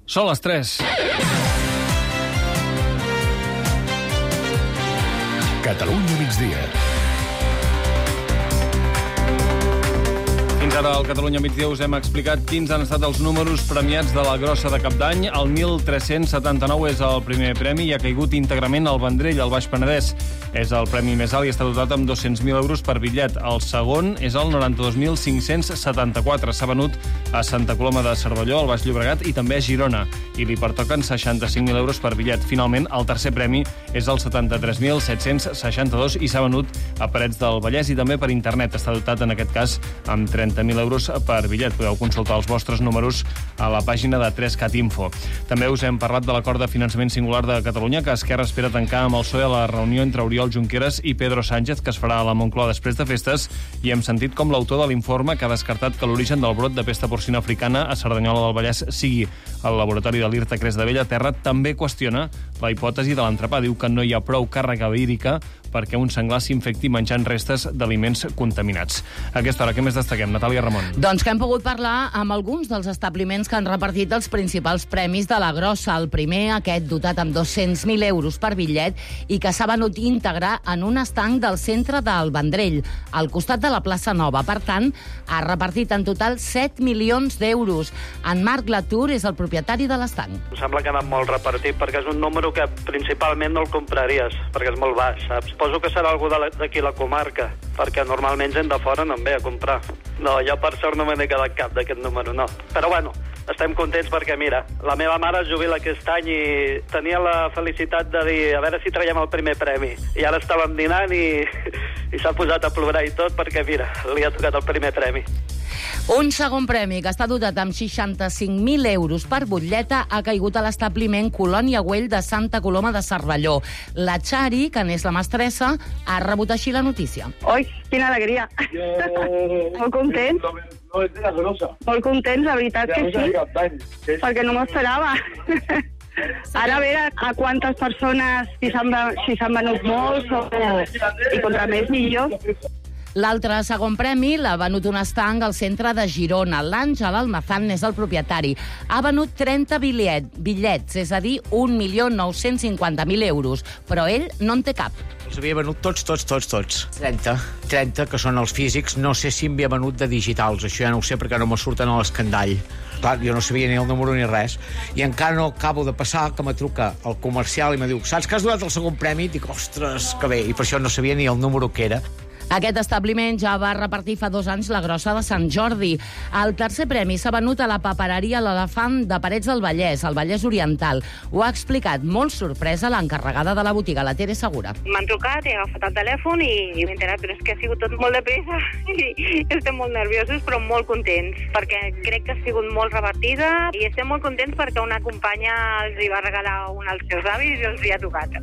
Són les 3. Catalunya migdia. Fins ara al Catalunya migdia us hem explicat quins han estat els números premiats de la grossa de Cap d'Any. El 1.379 és el primer premi i ha caigut íntegrament al Vendrell, al Baix Penedès. És el premi més alt i està dotat amb 200.000 euros per bitllet. El segon és el 92.574. S'ha venut a Santa Coloma de Cervelló, al Baix Llobregat i també a Girona. I li pertoquen 65.000 euros per bitllet. Finalment, el tercer premi és el 73.762 i s'ha venut a Parets del Vallès i també per internet. Està dotat, en aquest cas, amb 30.000 euros per bitllet. Podeu consultar els vostres números a la pàgina de 3cat Info. També us hem parlat de l'acord de finançament singular de Catalunya que Esquerra espera tancar amb el PSOE a la reunió entre Oriol Junqueras i Pedro Sánchez, que es farà a la Moncloa després de festes, i hem sentit com l'autor de l'informe que ha descartat que l'origen del brot de pesta porcina africana a Cerdanyola del Vallès sigui el laboratori de l'IRTA Cres de Bellaterra, també qüestiona la hipòtesi de l'entrepà. Diu que no hi ha prou càrrega vírica perquè un senglar s'infecti menjant restes d'aliments contaminats. A aquesta hora, què més destaquem? Natàlia Ramon. Doncs que hem pogut parlar amb alguns dels establiments que han repartit els principals premis de la grossa. El primer, aquest dotat amb 200.000 euros per bitllet i que s'ha venut íntegre en un estanc del centre del Vendrell, al costat de la plaça Nova. Per tant, ha repartit en total 7 milions d'euros. En Marc Latour és el propietari de l'estanc. Em sembla que ha anat molt repartit perquè és un número que principalment no el compraries, perquè és molt baix, saps? Suposo que serà algú d'aquí la comarca, perquè normalment gent de fora no en ve a comprar. No, jo per sort no me n'he quedat cap d'aquest número, no. Però bueno, estem contents perquè, mira, la meva mare es jubila aquest any i tenia la felicitat de dir a veure si traiem el primer premi. I ara estàvem dinant i s'ha posat a plorar i tot perquè, mira, li ha tocat el primer premi. Un segon premi, que està dotat amb 65.000 euros per butlleta, ha caigut a l'establiment Colònia Güell de Santa Coloma de Cervelló. La Xari, que n'és la mestressa, ha rebut així la notícia. Oi, quina alegria. Molt contents. Molt contents, la veritat que sí. Perquè no m'ho esperava. Ara a veure a quantes persones, si s'han venut molts i contra més millor. L'altre segon premi l'ha venut un estanc al centre de Girona. L'Àngel Almazán és el propietari. Ha venut 30 bitllets, és a dir, 1.950.000 euros. Però ell no en té cap. Els havia venut tots. 30, que són els físics. No sé si en havia venut de digitals. Això ja no ho sé perquè no me surten a l'escandall. Clar, jo no sabia ni el número ni res. I encara no acabo de passar que me truca el comercial i me diu saps que has donat el segon premi? I dic, ostres, que bé. I per això no sabia ni el número que era. Aquest establiment ja va repartir fa 2 anys la grossa de Sant Jordi. El tercer premi s'ha venut a la papereria L'Elefant de Parets del Vallès, al Vallès Oriental. Ho ha explicat molt sorpresa l'encarregada de la botiga, la Tere Segura. M'han trucat, he agafat el telèfon i m'he enterat, però és que ha sigut tot molt de pressa i estem molt nerviosos però molt contents, perquè crec que ha sigut molt repartida i estem molt contents perquè una companya els hi va regalar un als seus avis i els hi ha tocat.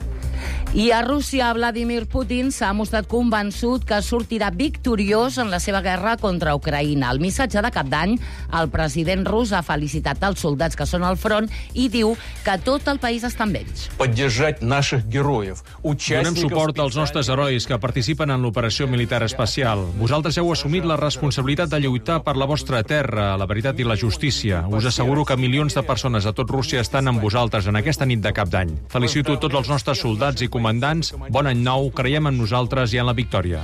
I a Rússia, Vladimir Putin s'ha mostrat convençut que sortirà victoriós en la seva guerra contra Ucraïna. Al missatge de Cap d'Any, el president rus ha felicitat els soldats que són al front i diu que tot el país està amb ells. Donem suport als nostres herois que participen en l'operació militar especial. Vosaltres heu assumit la responsabilitat de lluitar per la vostra terra, la veritat i la justícia. Us asseguro que milions de persones a tot Rússia estan amb vosaltres en aquesta nit de Cap d'Any. Felicito tots els nostres soldats i comandants, bon any nou, creiem en nosaltres i en la victòria.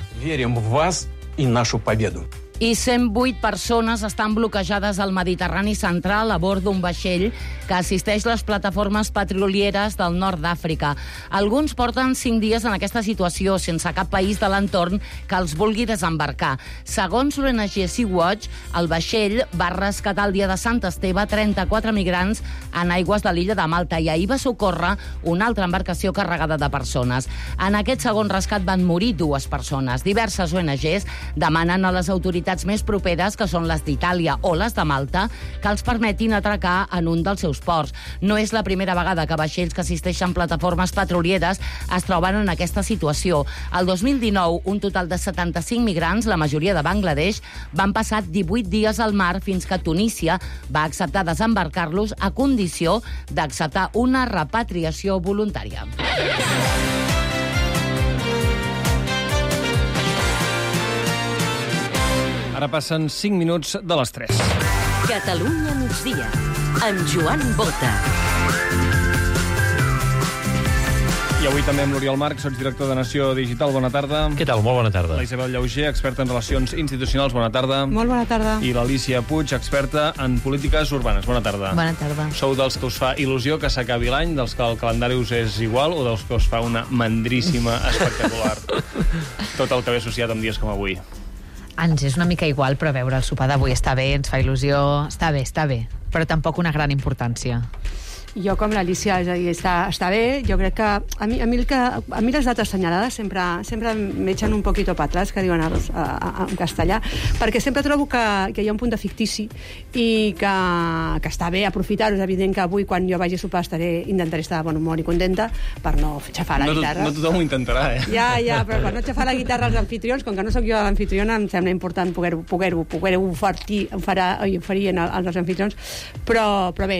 I 108 persones estan bloquejades al Mediterrani central a bord d'un vaixell que assisteix les plataformes petrolieres del nord d'Àfrica. Alguns porten 5 dies en aquesta situació, sense cap país de l'entorn que els vulgui desembarcar. Segons l'ONG Sea-Watch, el vaixell va rescatar el dia de Sant Esteve 34 migrants en aigües de l'illa de Malta i ahir va socórrer una altra embarcació carregada de persones. En aquest segon rescat van morir 2 persones. Diverses ONGs demanen a les autoritats més properes, que són les d'Itàlia o les de Malta, que els permetin atracar en un dels seus ports. No és la primera vegada que vaixells que assisteixen plataformes petrolieres es troben en aquesta situació. El 2019, un total de 75 migrants, la majoria de Bangladesh, van passar 18 dies al mar fins que Tunísia va acceptar desembarcar-los a condició d'acceptar una repatriació voluntària. Ara passen 5 minuts de les 3. Catalunya migdia. amb Joan Bota. I avui també amb l'Oriol Marc, sotsdirector de Nació Digital. Bona tarda. Què tal? Molt bona tarda. La Isabel Llauger, experta en relacions institucionals. Bona tarda. Molt bona tarda. I l'Alícia Puig, experta en polítiques urbanes. Bona tarda. Bona tarda. Sou dels que us fa il·lusió que s'acabi l'any, dels que el calendari us és igual, o dels que us fa una mandríssima espectacular tot el que ve associat amb dies com avui? Ens és una mica igual, però veure, el sopar d'avui està bé, ens fa il·lusió, està bé, però tampoc una gran importància. Jo, com l'Alícia, és a dir, està bé. Jo crec que a mi les dates assenyalades sempre m'echen un poquito para atrás, que diuen en castellà, perquè sempre trobo que hi ha un punt de fictici i que està bé aprofitar-ho. És evident que avui, quan jo vagi a sopar, intentaré estar de bon humor i contenta per no xafar la guitarra. No tothom ho intentarà, eh? Ja, però per no xafar la guitarra als anfitrions, com que no sóc jo l'anfitriona, em sembla important poder-ho oferir als anfitrions, però bé,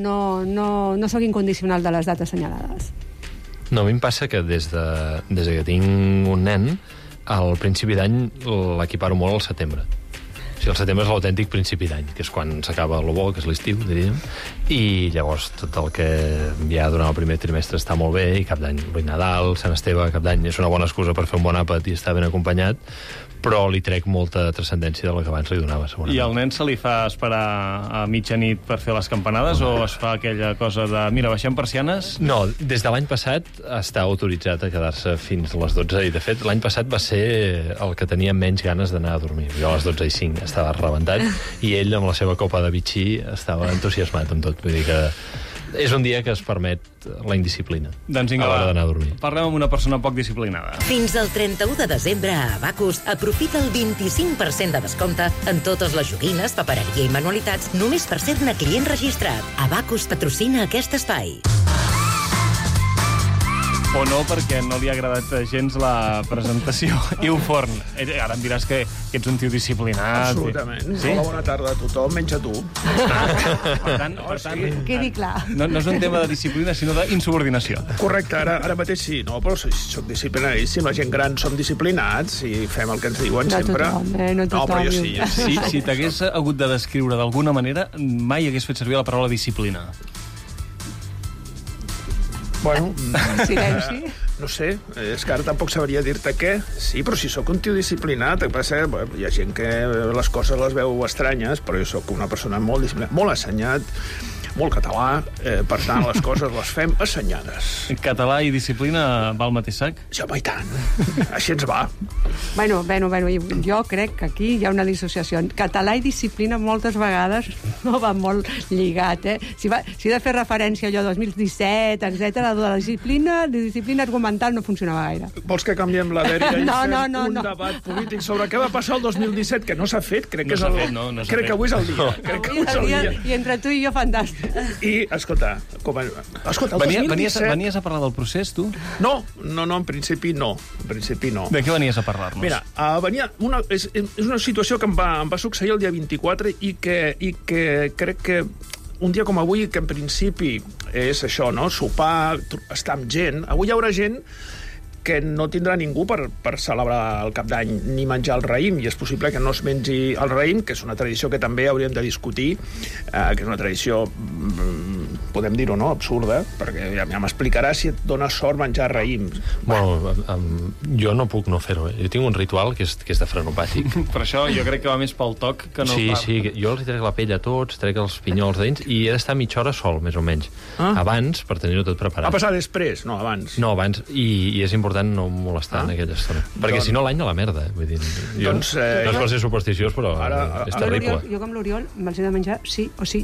no sóc incondicional de les dates assenyalades. No, a mi em passa que des que tinc un nen, al principi d'any l'equiparo molt al setembre. O sigui, el setembre és l'autèntic principi d'any, que és quan s'acaba el bo, que és l'estiu, diríem, i llavors tot el que hi ha durant el primer trimestre està molt bé, i Cap d'Any, Nadal, Sant Esteve, Cap d'Any, és una bona excusa per fer un bon àpat i estar ben acompanyat, però li trec molta transcendència de la que abans li donava, segurament. I al nen se li fa esperar a mitjanit per fer les campanades, o es fa aquella cosa de, mira, baixem persianes? No, des de l'any passat està autoritzat a quedar-se fins a les 12, i de fet l'any passat va ser el que tenia menys ganes d'anar a dormir. Jo a les 12:05 estava rebentat, i ell amb la seva copa de bitxí estava entusiasmat amb tot. Vull dir que és un dia que es permet la indisciplina a l'hora d'anar a dormir. Parlem amb una persona poc disciplinada. Fins al 31 de desembre a Abacus aprofita el 25% de descompte en totes les joguines, papereria i manualitats només per ser-ne client registrat. Abacus patrocina aquest espai. O no, perquè no li ha agradat gens la presentació. Iu Forn, ara em diràs que ets un tio disciplinat. Absolutament. Sí? Hola, bona tarda a tothom, menys a tu. Per tant, quedi clar. No és un tema de disciplina, sinó d'insubordinació. Correcte, ara mateix sí, no, però soc disciplinadíssim. La gent gran som disciplinats i fem el que ens diuen sempre. No tothom. No, però jo sí. Si t'hagués hagut de descriure d'alguna manera, mai hagués fet servir la paraula disciplina. Bueno, silenci. No sé, és que ara tampoc sabria dir-te què. Sí, però si sóc un tio disciplinat, el que passa, hi ha gent que les coses les veu estranyes, però jo sóc una persona molt disciplinada, molt assenyat, molt català, per tant, les coses les fem assenyades. Català i disciplina va al mateix sac? Ja, i tant. Així ens va. Bueno, jo crec que aquí hi ha una dissociació. Català i disciplina moltes vegades no va molt lligat, eh? Si he de fer referència a allò 2017, etc., la disciplina argumental no funcionava gaire. Vols que canviem la dèria i fem un no. debat polític sobre què va passar el 2017, que no s'ha fet? Crec que avui és el dia. Avui és el dia, i entre tu i jo, fantàstic. I, escolta, el 2017... Venies a parlar del procés, tu? No, en principi no. De què venies a parlar-nos? Mira, és una situació que em va succeir el dia 24 i que crec que un dia com avui, que en principi és això, no? Sopar, estar amb gent. Avui hi haurà gent que no tindrà ningú per celebrar el Cap d'Any ni menjar el raïm, i és possible que no es mengi el raïm, que és una tradició que també hauríem de discutir, que és una tradició, podem dir-ho, no?, absurda, perquè ja m'explicarà si et dona sort menjar raïms. Bueno, jo no puc no fer-ho. Jo tinc un ritual que és de frenopàtic. Per això jo crec que va més pel toc que no per... Sí, jo els trec la pell a tots, trec els pinyols de dins, i he d'estar mitja hora sol, més o menys. Abans, per tenir-ho tot preparat. Va passar després, no, abans. No, abans, i és important no molestar en aquella estona. Perquè si no, l'any de la merda. Vull dir, no és per ser supersticiós, però és terrible. Jo com l'Oriol me'ls he de menjar sí o sí.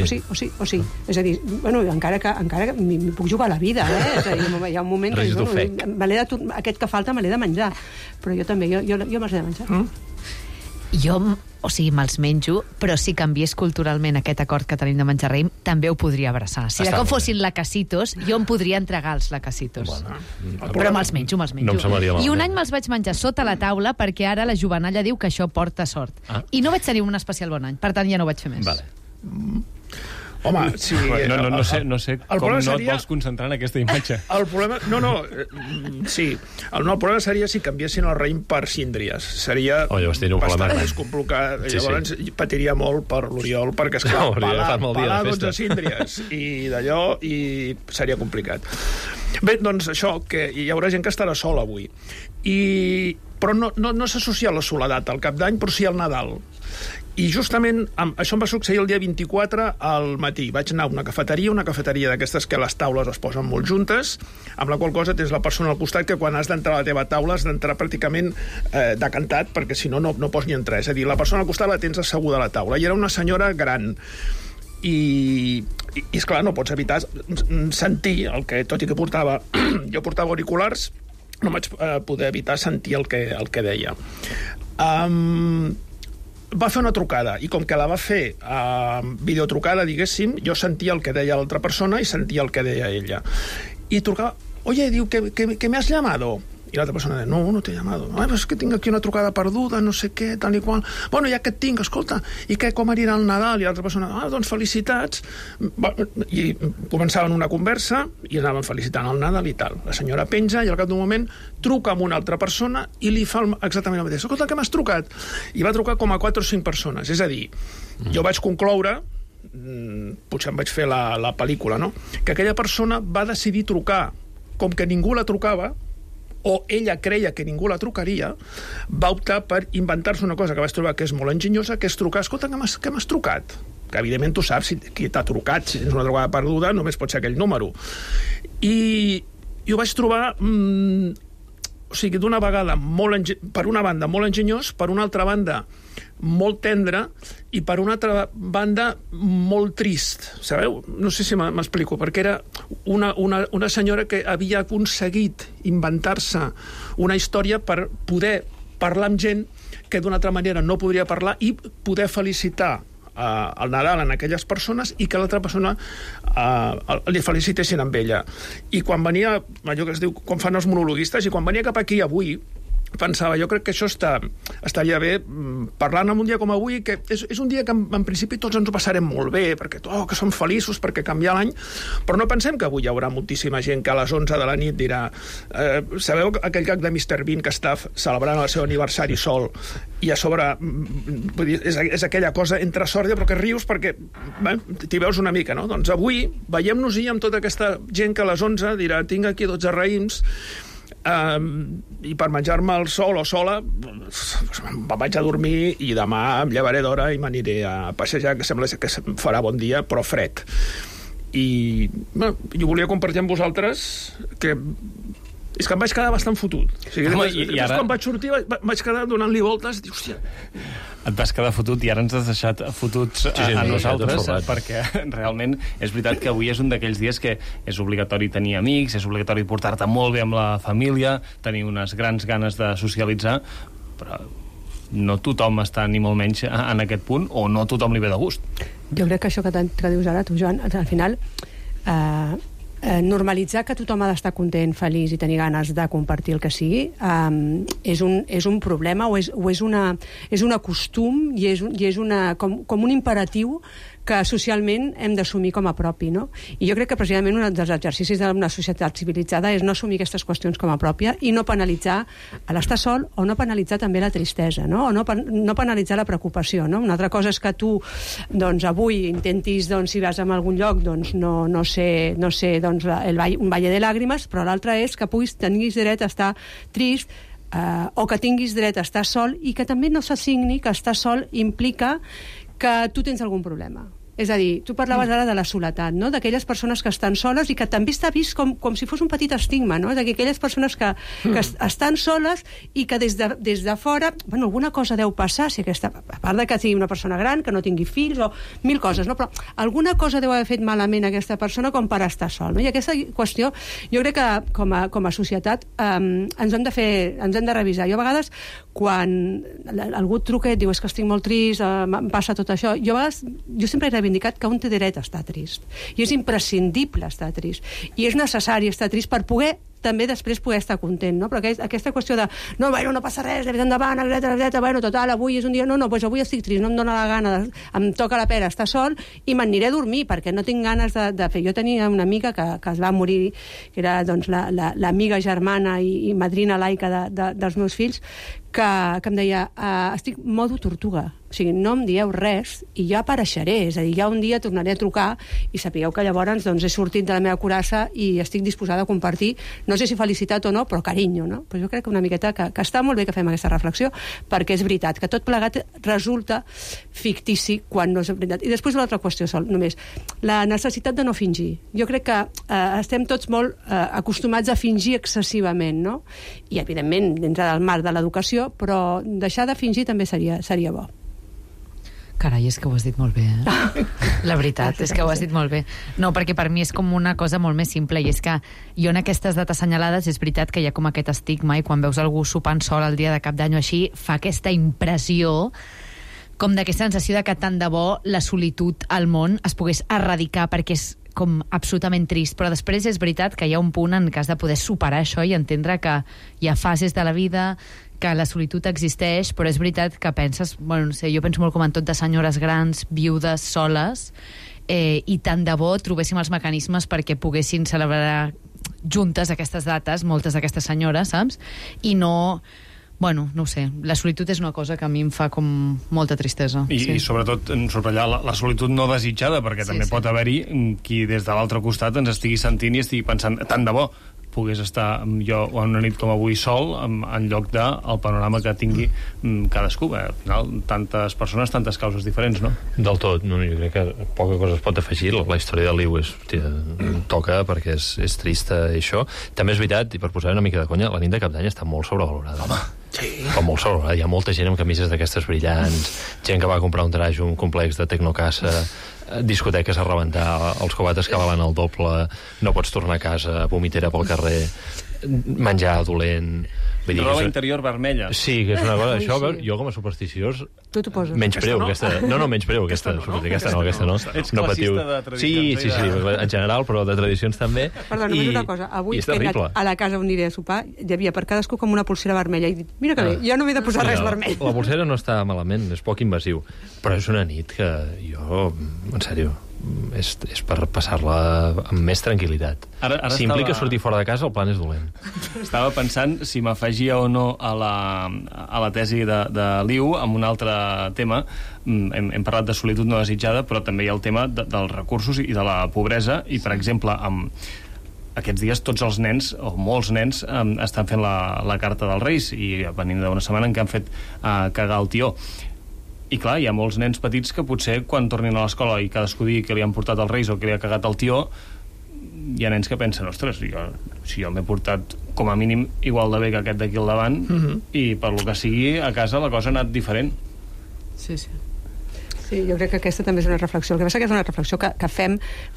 És a dir, encara que m'hi puc jugar la vida, eh? És a dir, hi ha un moment que aquest que falta me l'he de menjar. Però jo també, jo me'ls he de menjar. Jo, me'ls menjo, però si canviés culturalment aquest acord que tenim de menjar raïm, també ho podria abraçar. Si de com fossin lacasitos, jo em podria entregar els lacasitos. Però me'ls menjo. No em semblaria malament. I un any me'ls vaig menjar sota la taula perquè ara la jovenalla diu que això porta sort. I no vaig tenir un especial bon any, per tant ja no ho vaig fer més. Vale. Home, sí... No sé com no et vols concentrar en aquesta imatge. El problema... Sí. El problema seria si canviessin el raïm per síndries. Seria bastant més complicat. Llavors patiria molt per l'Oriol, perquè, esclar, pelar 12 síndries i d'allò, i seria complicat. Bé, doncs això, que hi haurà gent que estarà sola avui. Però no s'associa a la soledat al Cap d'Any, però sí al Nadal. I justament això em va succeir el dia 24 al matí. Vaig anar a una cafeteria d'aquestes que les taules es posen molt juntes, amb la qual cosa tens la persona al costat que quan has d'entrar a la teva taula has d'entrar pràcticament decantat, perquè si no pots ni entrar. És a dir, la persona al costat la tens asseguda a la taula. I era una senyora gran. I esclar, no pots evitar sentir el que, tot i que jo portava auriculars, no vaig poder evitar sentir el que deia. Va fer una trucada, i com que la va fer videotrucada, diguéssim, jo sentia el que deia l'altra persona i sentia el que deia ella. I trucava, oye, diu, que me has llamado? I l'altra persona deia, no t'he llamado. Però és que tinc aquí una trucada perduda, no sé què, tal i qual. Bueno, ja que et tinc, escolta, i què, com anirà el Nadal? I l'altra persona, doncs felicitats. I començaven una conversa i anaven felicitant el Nadal i tal. La senyora penja i al cap d'un moment truca amb una altra persona i li fa exactament el mateix. Escolta, que m'has trucat? I va trucar com a 4 o 5 persones. És a dir, jo vaig concloure, potser em vaig fer la pel·lícula, no?, que aquella persona va decidir trucar. Com que ningú la trucava, o ella creia que ningú la trucaria, va optar per inventar-se una cosa que vaig trobar que és molt enginyosa, que és trucar, escolta, que m'has trucat? Que evidentment tu saps qui t'ha trucat, si és una trucada perduda només pot ser aquell número. I ho vaig trobar, d'una vegada, per una banda molt enginyós, per una altra banda molt tendre, i per una altra banda molt trist, sabeu? No sé si m'explico, perquè era una senyora que havia aconseguit inventar-se una història per poder parlar amb gent que d'una altra manera no podria parlar i poder felicitar el Nadal en aquelles persones i que l'altra persona li felicitessin amb ella. I quan venia, allò que es diu, quan fan els monologuistes, i quan venia cap aquí avui, pensava, jo crec que això estaria bé parlant en un dia com avui, que és un dia que en principi tots ens ho passarem molt bé, perquè que som feliços, perquè canvia l'any, però no pensem que avui hi haurà moltíssima gent que a les 11 de la nit dirà, sabeu aquell gag de Mr. Bean que està celebrant el seu aniversari sol, i a sobre és aquella cosa entre sòrdia però que rius perquè t'hi veus una mica, no? Doncs avui veiem-nos-hi amb tota aquesta gent que a les 11 dirà, tinc aquí 12 raïms, i per menjar-me el sol o sola me'n vaig a dormir i demà em llevaré d'hora i m'aniré a passejar, que sembla que farà bon dia però fred. I jo volia compartir amb vosaltres que és que em vaig quedar bastant fotut. Quan vaig sortir vaig quedar donant-li voltes i dic, hòstia... Et vas quedar fotut i ara ens has deixat fotuts a nosaltres, perquè realment és veritat que avui és un d'aquells dies que és obligatori tenir amics, és obligatori portar-te molt bé amb la família, tenir unes grans ganes de socialitzar, però no tothom està ni molt menys en aquest punt, o no tothom li ve de gust. Jo crec que això que dius ara, tu, Joan, al final... normalitzar que tothom ha d'estar content, feliç i tenir ganes de compartir el que sigui és un problema o és un costum i és com un imperatiu que socialment hem d'assumir com a propi, no? I jo crec que precisament un dels exercicis d'una societat civilitzada és no assumir aquestes qüestions com a pròpia i no penalitzar l'estar sol o no penalitzar també la tristesa, no? O no penalitzar la preocupació, no? Una altra cosa és que tu, doncs, avui intentis, doncs, si vas a algun lloc, doncs, no sé, doncs, un valle de làgrimes, però l'altra és que tinguis dret a estar trist o que tinguis dret a estar sol i que també no s'assigni que estar sol implica que tu tens algun problema. És a dir, tu parlaves ara de la soledat, no? D'aquelles persones que estan soles i que també està vist com si fos un petit estigma, no? D'aquelles persones que estan soles i que des de fora, bueno, alguna cosa deu passar, a part de que sigui una persona gran, que no tingui fills o mil coses, no? Però alguna cosa deu haver fet malament aquesta persona com per estar sol, no? I aquesta qüestió, jo crec que com a societat ens hem de revisar. Jo a vegades, quan algú et truca i et diu és que estic molt trist, em passa tot això, jo sempre he reivindicat que un té dret a estar trist. I és imprescindible estar trist. I és necessari estar trist per poder també després poder estar content, no? Però aquesta qüestió de no passa res, de endavant, bueno, total, avui és un dia, doncs avui estic trist, no em dóna la gana, em toca la pera estar sol i m'aniré a dormir perquè no tinc ganes de fer. Jo tenia una amiga que es va morir, que era doncs, l'amiga germana i madrina laica dels meus fills, que em deia, estic modo tortuga, o sigui, no em dieu res i ja apareixeré, és a dir, ja un dia tornaré a trucar i sapigueu que llavors doncs, he sortit de la meva curassa i estic disposada a compartir, no sé si felicitat o no, però carinyo, no? Però jo crec que una miqueta que està molt bé que fem aquesta reflexió, perquè és veritat que tot plegat resulta fictici quan no és veritat. I després l'altra qüestió, Sol, només, la necessitat de no fingir. Jo crec que estem tots molt acostumats a fingir excessivament, no? I, evidentment, dintre del marc de l'educació, però deixar de fingir també seria bo. Carai, és que ho has dit molt bé, eh? La veritat, és que ho has dit molt bé. No, perquè per mi és com una cosa molt més simple, i és que jo en aquestes dates assenyalades és veritat que hi ha com aquest estigma, i quan veus algú sopant sol el dia de Cap d'Any o així, fa aquesta impressió com d'aquesta sensació de que tant de bo la solitud al món es pogués erradicar, perquè és com absolutament trist, però després és veritat que hi ha un punt en què has de poder superar això i entendre que hi ha fases de la vida, que la solitud existeix, però és veritat que penses, bueno, no sé, jo penso molt com en tot de senyores grans, viudes, soles, i tant de bo trobéssim els mecanismes perquè poguessin celebrar juntes aquestes dates, moltes d'aquestes senyores, saps? I no... Bueno, no ho sé, la solitud és una cosa que a mi em fa com molta tristesa. I sobretot subratllar la solitud no desitjada, perquè també pot haver-hi qui des de l'altre costat ens estigui sentint i estigui pensant, tant de bo pogués estar jo una nit com avui sol en lloc del panorama que tingui cadascú. Al final, tantes persones, tantes causes diferents, no? Del tot. No, jo crec que poca cosa es pot afegir. La història de Liu toca perquè és trista, això. També és veritat, i per posar una mica de conya, la nit de Cap d'Any està molt sobrevalorada. Home, sí. Molt sobrevalorada. Hi ha molta gent amb camises d'aquestes brillants, gent que va comprar un traje, un complex de tecnocassa, discoteques a rebentar, els cobates que valen el doble, no pots tornar a casa, vomitera pel carrer, menjar dolent... Roba interior vermella. Sí, que és una cosa... Això, jo com a supersticiós... Tu t'ho poses. Menyspreu aquesta... No, menyspreu aquesta no. Ets classista de tradicions. Sí, en general, però de tradicions també. Perdó, només una cosa. Avui que he anat a la casa on aniré a sopar, hi havia per cadascú com una pulsera vermella. I dic, mira que bé, jo no m'he de posar res vermell. La pulsera no està malament, és poc invasiu, però és una nit que jo, en sèrio, és per passar-la amb més tranquil·litat. Si implica sortir fora de casa, el plan és dolent. Estava pensant si m'afegia o no a la tesi de Liu amb un altre tema. Hem parlat de solitud no desitjada, però també hi ha el tema dels recursos i de la pobresa, i per exemple aquests dies tots els nens, o molts nens, estan fent la carta dels Reis, i venint d'una setmana en què han fet cagar el tió. I clar, hi ha molts nens petits que potser quan tornin a l'escola i cadascú digui que li han portat els Reis o que li ha cagat el tió, hi ha nens que pensen, ostres, si jo m'he portat com a mínim igual de bé que aquest d'aquí al davant, i per lo que sigui a casa la cosa ha anat diferent. Sí. Sí, jo crec que aquesta també és una reflexió. El que passa que és una reflexió que fem...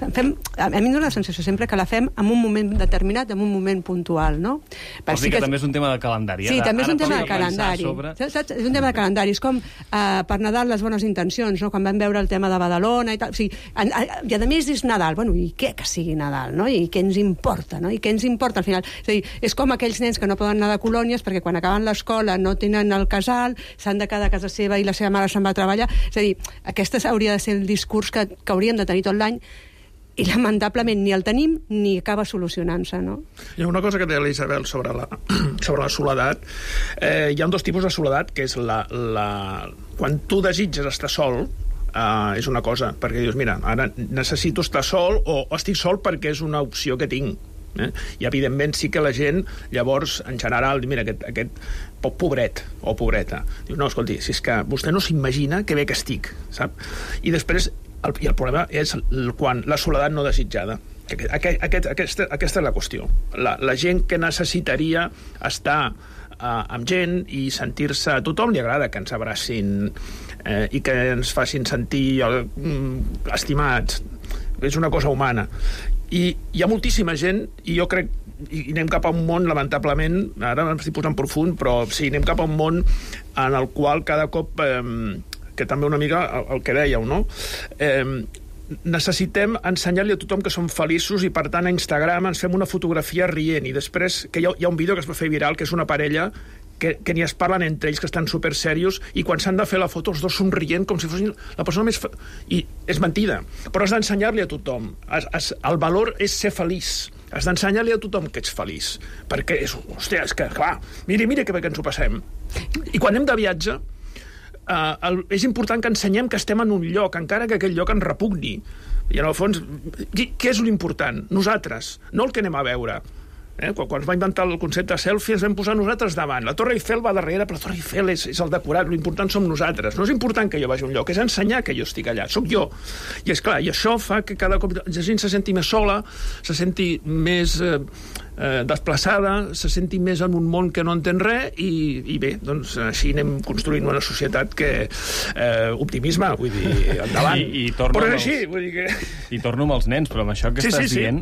A mi em dóna la sensació sempre que la fem en un moment determinat, en un moment puntual, no? Vols dir que també és un tema de calendari? Sí, també és un tema de calendari. És un tema de calendari. És com per Nadal les bones intencions, no? Quan vam veure el tema de Badalona i tal. O sigui, i a més és Nadal. Bueno, i què que sigui Nadal, no? I què ens importa, no? I què ens importa al final? És a dir, és com aquells nens que no poden anar de colònies perquè quan acaben l'escola no tenen el casal, s'han de quedar a casa seva i la seva mare se'n va a treballar. És a dir, aquest hauria de ser el discurs que hauríem de tenir tot l'any, i lamentablement ni el tenim ni acaba solucionant-se, no? Hi ha una cosa que deia l'Isabel sobre la soledat. Hi ha dos tipus de soledat, que és quan tu desitges estar sol, és una cosa, perquè dius, mira, ara necessito estar sol, o estic sol perquè és una opció que tinc. I evidentment sí que la gent llavors en general, mira, aquest pobret o pobreta, diu, no, escolti, si és que vostè no s'imagina que bé que estic, sap? I després el problema és quan la soledat no desitjada. Aquesta és la qüestió. La gent que necessitaria estar amb gent i sentir-se... A tothom li agrada que ens abracin i que ens facin sentir estimats. És una cosa humana. I hi ha moltíssima gent, i jo crec, i anem cap a un món, lamentablement, ara m'estic posant profund, però sí, anem cap a un món en el qual cada cop, que també una mica el que dèieu, no? necessitem ensenyar-li a tothom que som feliços i, per tant, a Instagram ens fem una fotografia rient i després, que hi ha un vídeo que es va fer viral, que és una parella que ni es parlen entre ells, que estan superserios, i quan s'han de fer la foto els dos somrient com si fossin la persona més... I és mentida, però has d'ensenyar-li a tothom. El valor és ser feliç. Has d'ensenyar-li a tothom que ets feliç. Perquè, hòstia, és que, clar, mira que bé que ens ho passem. I quan anem de viatge, és important que ensenyem que estem en un lloc, encara que aquell lloc ens repugni. I, en el fons, què és l'important? Nosaltres, no el que anem a veure. Quan es va inventar el concepte de selfie ens vam posar nosaltres davant. La Torre Eiffel va darrere, però la Torre Eiffel és el decorat, l'important som nosaltres. No és important que jo vagi a un lloc, és ensenyar que jo estic allà, sóc jo. I és clar, i això fa que cada cop la gent se senti més sola, se senti més desplaçada, se senti més en un món que no entén res, i bé, doncs així anem construint una societat que optimisme, vull dir, endavant. Però és així, vull dir que... I torno amb els nens, però amb això que estàs dient,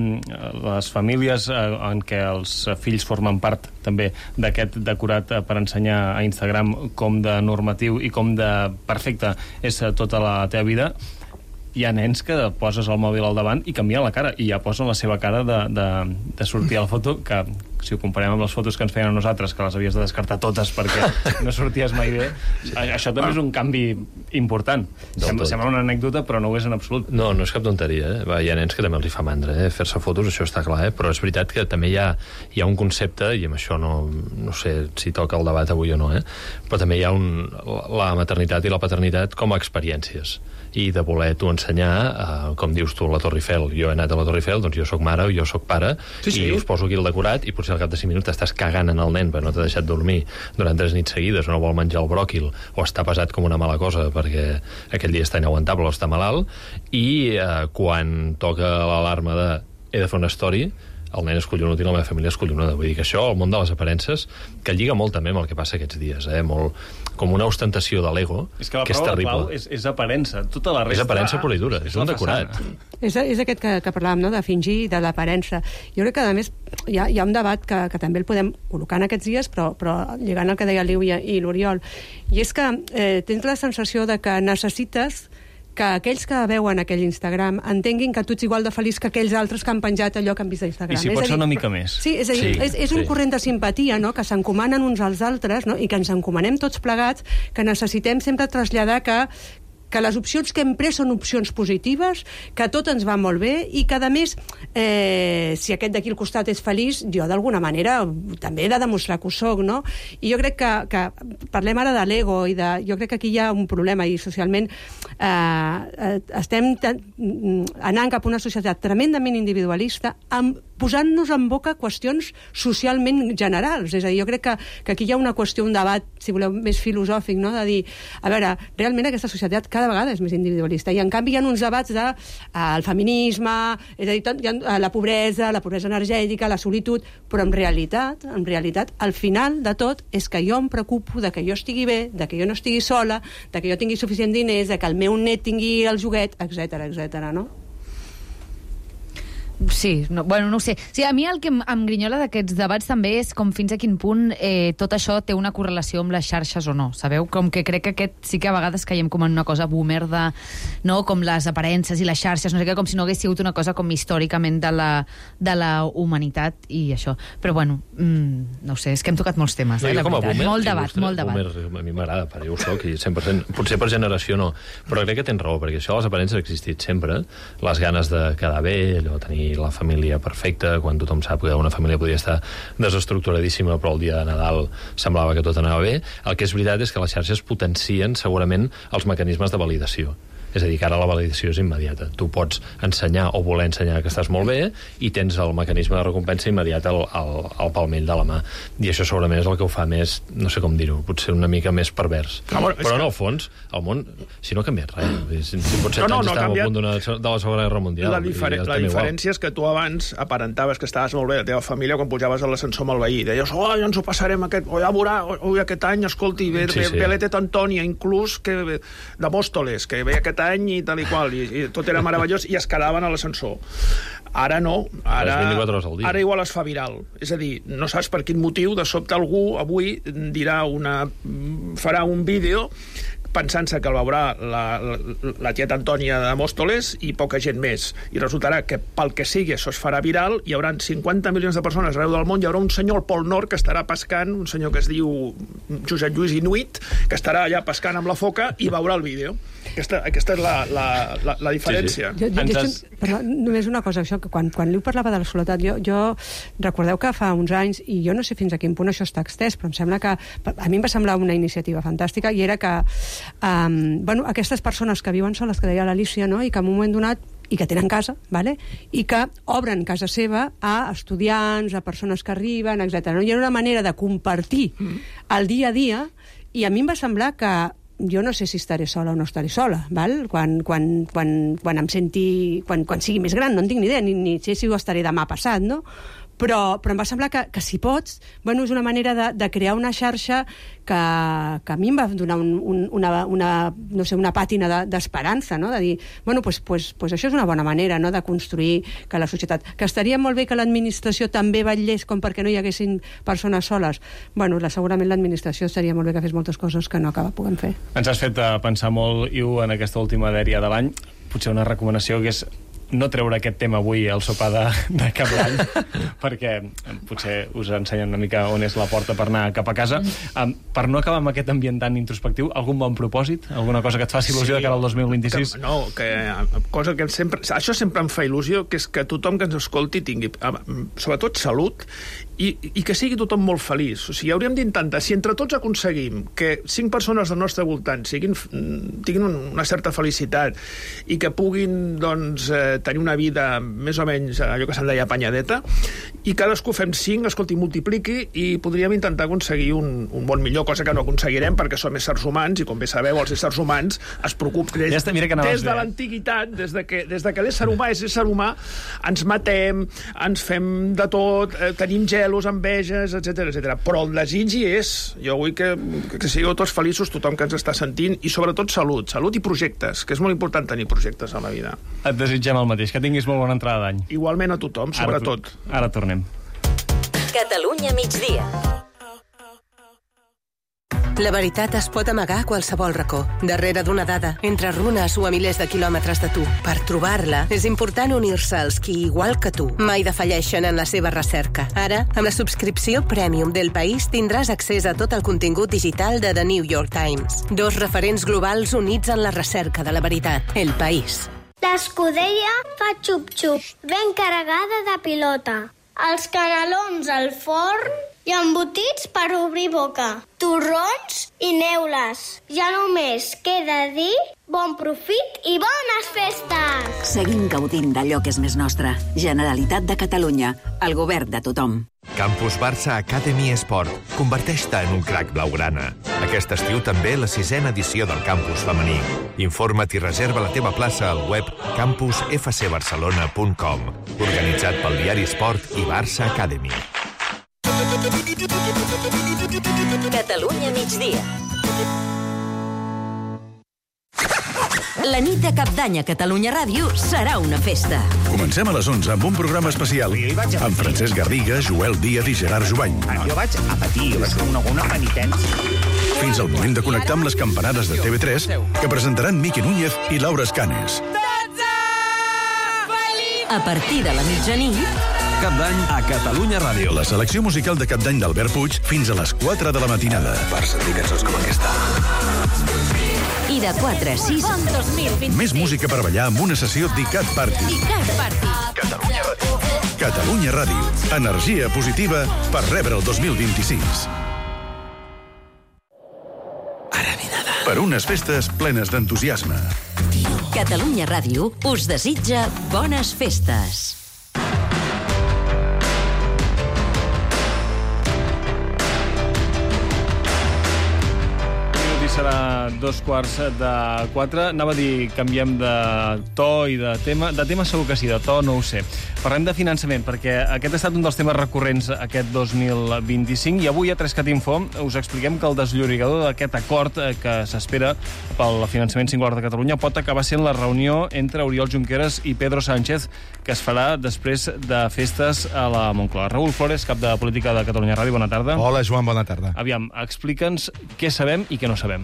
les famílies en què els fills formen part també d'aquest decorat per ensenyar a Instagram com de normatiu i com de perfecte és tota la teva vida, hi ha nens que poses el mòbil al davant i canvien la cara, i ja posen la seva cara de sortir a la foto, que si ho comparem amb les fotos que ens feien a nosaltres, que les havies de descartar totes perquè no sorties mai bé, això també és un canvi important. Sembla una anècdota, però no ho és en absolut. No és cap tonteria, Hi ha nens que també els hi fa mandra, fer-se fotos, això està clar, però és veritat que també hi ha un concepte, i amb això no sé si toca el debat avui o no, però també hi ha la maternitat i la paternitat com a experiències, i de voler tu ensenyar, com dius tu, la Torre Eiffel. Jo he anat a la Torre Eiffel, doncs jo sóc mare o jo sóc pare, i us poso aquí el decorat, i potser al cap de 5 minuts t'estàs cagant en el nen perquè no t'ha deixat dormir durant 3 nits seguides, o no vol menjar el bròquil, o està pesat com una mala cosa perquè aquell dia està inaguantable o està malalt, i quan toca l'alarma de he de fer una story, el nen és collonut i la meva família és collonuda. Vull dir que això, el món de les aparences, que lliga molt també amb el que passa aquests dies, molt com una ostentació de l'ego, que és terrible. És que la prova clau és aparença, tota la resta... És aparença pura i dura, és un decorat. És aquest que parlàvem, no?, de fingir, de l'aparença. Jo crec que, a més, hi ha un debat que també el podem col·locar en aquests dies, però lligant el que deia l'Iu i l'Oriol, i és que tens la sensació de que necessites que aquells que veuen aquell Instagram entenguin que tu ets igual de feliç que aquells altres que han penjat allò que han vist a Instagram. I si pot ser una mica més. Sí, és a dir, és un corrent de simpatia, no?, que s'encomanen uns als altres, no?, i que ens encomanem tots plegats, que necessitem sempre traslladar que les opcions que hem pres són opcions positives, que tot ens va molt bé, i que, a més, si aquest d'aquí al costat és feliç, jo d'alguna manera també he de demostrar que ho soc, no? I jo crec que parlem ara de l'ego, i jo crec que aquí hi ha un problema, i socialment estem anant cap a una societat tremendament individualista, posant-nos en boca qüestions socialment generals. És a dir, jo crec que aquí hi ha una qüestió, un debat, si voleu, més filosòfic, no?, de dir, a veure, realment aquesta societat cada vegada és més individualista, i en canvi hi ha uns debats del feminisme, és a dir, la pobresa energètica, la solitud, però en realitat, al final de tot, és que jo em preocupo de que jo estigui bé, de que jo no estigui sola, de que jo tingui suficient diners, de que el meu net tingui el joguet, etc., no? Sí, no ho sé. Sí, a mi el que em grinyola d'aquests debats també és com fins a quin punt tot això té una correlació amb les xarxes o no, sabeu? Com que crec que aquest sí que a vegades caiem com en una cosa boomer no? Com les aparences i les xarxes, no sé què, com si no hagués sigut una cosa com històricament de la humanitat i això. Però bueno, no ho sé, és que hem tocat molts temes, la veritat. Boomer, molt debat. Boomer, a mi m'agrada, jo ho soc, i 100%, potser per generació no, però crec que tens raó, perquè això de les aparences ha existit sempre, les ganes de quedar bé, allò, tenir la família perfecta, quan tothom sap que una família podia estar desestructuradíssima, però el dia de Nadal semblava que tot anava bé. El que és veritat és que les xarxes potencien segurament els mecanismes de validació. És a dir, que ara la validació és immediata. Tu pots ensenyar o voler ensenyar que estàs molt bé i tens el mecanisme de recompensa immediat al palmell de la mà. I això segurament és el que ho fa més, no sé com dir-ho, potser una mica més pervers. Però en el fons, el món, si no ha canviat res, si potser anys estàvem al punt de la Segona Guerra Mundial. La diferència és que tu abans aparentaves que estaves molt bé, la teva família, quan pujaves a l'ascensor amb el veí, deies, ja ens ho passarem, ja veurà, aquest any, escolti, ve l'Etet Antònia, inclús de Mòstoles, que ve aquest any i tal i qual, i tot era meravellós, i es quedaven a l'ascensor. Ara no, ara igual es fa viral. És a dir, no saps per quin motiu, de sobte algú avui farà un vídeo pensant-se que el veurà la tieta Antònia de Mòstoles i poca gent més. I resultarà que, pel que sigui, això es farà viral, hi haurà 50 milions de persones arreu del món, hi haurà un senyor al Pol Nord que estarà pescant, un senyor que es diu Josep Lluís Inuit, que estarà allà pescant amb la foca i veurà el vídeo. Aquesta és la diferència. Sí. Jo, només una cosa, això, que quan Liu parlava de la soledat, jo recordeu que fa uns anys, i jo no sé fins a quin punt això està extès, però em sembla que a mi em va semblar una iniciativa fantàstica, i era que aquestes persones que viuen soles, que deia l'Alícia, no? I que en un moment donat i que tenen casa, ¿vale? I que obren casa seva a estudiants, a persones que arriben, etc. No? Hi ha una manera de compartir el dia a dia, i a mi em va semblar que jo no sé si estaré sola o no estaré sola, val? Quan em senti... Quan sigui més gran, no en tinc ni idea, ni sé si ho estaré demà passat, no? Però em va semblar que si pots, és una manera de crear una xarxa que a mi em va donar una pàtina d'esperança, no? De dir, pues això és una bona manera, no?, de construir que la societat... Que estaria molt bé que l'administració també vetllés com perquè no hi haguessin persones soles. Segurament l'administració estaria molt bé que fes moltes coses que no acaba podent fer. Ens has fet pensar molt, Iu, en aquesta última dèria de l'any. Potser una recomanació que és no treure aquest tema avui al sopar de cap d'any, perquè potser us ensenyen una mica on és la porta per anar cap a casa. Per no acabar amb aquest ambient tan introspectiu, algun bon propòsit? Alguna cosa que et faci il·lusió de cara al 2026? Això sempre em fa il·lusió, que és que tothom que ens escolti tingui, sobretot, salut, i que sigui tothom molt feliç. O sigui, hauríem d'intentar, si entre tots aconseguim que 5 persones del nostre voltant tinguin una certa felicitat i que puguin, tenir una vida més o menys allò que se'n deia apanyadeta, i cadascú fem 5, multipliqui, i podríem intentar aconseguir un món millor, cosa que no aconseguirem perquè som éssers humans, i com bé sabeu, els éssers humans es preocupen des de l'antiguitat, des de que l'ésser humà és ésser humà, ens matem, ens fem de tot, tenim gelos, enveges, etc. Però el desig hi és. Jo vull que sigueu tots feliços, tothom que ens està sentint, i sobretot salut i projectes, que és molt important tenir projectes a la vida. Et desitgem el mateix, que tinguis molt bona entrada d'any. Igualment a tothom, sobretot. Ara tornem. Catalunya migdia. La veritat es pot amagar a qualsevol racó, darrere d'una dada, entre runes o a milers de quilòmetres de tu. Per trobar-la, és important unir-se als qui, igual que tu, mai defalleixen en la seva recerca. Ara, amb la subscripció Premium del País, tindràs accés a tot el contingut digital de The New York Times. 2 referents globals units en la recerca de la veritat. El País. L'escudella fa xup-xup, ben carregada de pilota. Els canelons al forn i embotits per obrir boca. Torrons i neules. Ja només queda dir bon profit i bones festes! Seguim gaudint d'allò que és més nostre. Generalitat de Catalunya. El govern de tothom. Campus Barça Academy Esport. Converteix-te en un crac blaugrana. Aquest estiu també la 6a edició del campus femení. Informa't i reserva la teva plaça al web campusfcbarcelona.com. Organitzat pel diari Esport i Barça Academy. Catalunya migdia. La nit de Cap d'Any a Catalunya Ràdio serà una festa. Comencem a les 11 amb un programa especial amb Francesc Garriga, Joel Díaz i Gerard Jubany. Jo vaig a patir, vaig fer una penitència. Fins al moment de connectar amb les campanades de TV3 que presentaran Miqui Núñez i Laura Escanes. A partir de la mitjanit, Cap d'Any a Catalunya Ràdio. La selecció musical de Cap d'Any d'Albert Puig fins a les 4 de la matinada. Per sentir cançons com aquesta. I de 4 a 6... Bon 2026. Més música per ballar amb una sessió d'ICAT Party. ICAT Party. Catalunya Ràdio. Catalunya Ràdio. Energia positiva per rebre el 2026. Ara ni nada. Per unes festes plenes d'entusiasme. Catalunya Ràdio us desitja bones festes. Serà 3:45. Anava a dir, canviem de to i de tema. De tema segur que sí, de to no ho sé. Parlem de finançament, perquè aquest ha estat un dels temes recurrents aquest 2025, i avui a 3cat Info us expliquem que el desllorigador d'aquest acord que s'espera pel finançament singular de Catalunya pot acabar sent la reunió entre Oriol Junqueras i Pedro Sánchez, que es farà després de festes a la Moncloa. Raül Flores, cap de Política de Catalunya Ràdio, bona tarda. Hola, Joan, bona tarda. Aviam, explica'ns què sabem i què no sabem.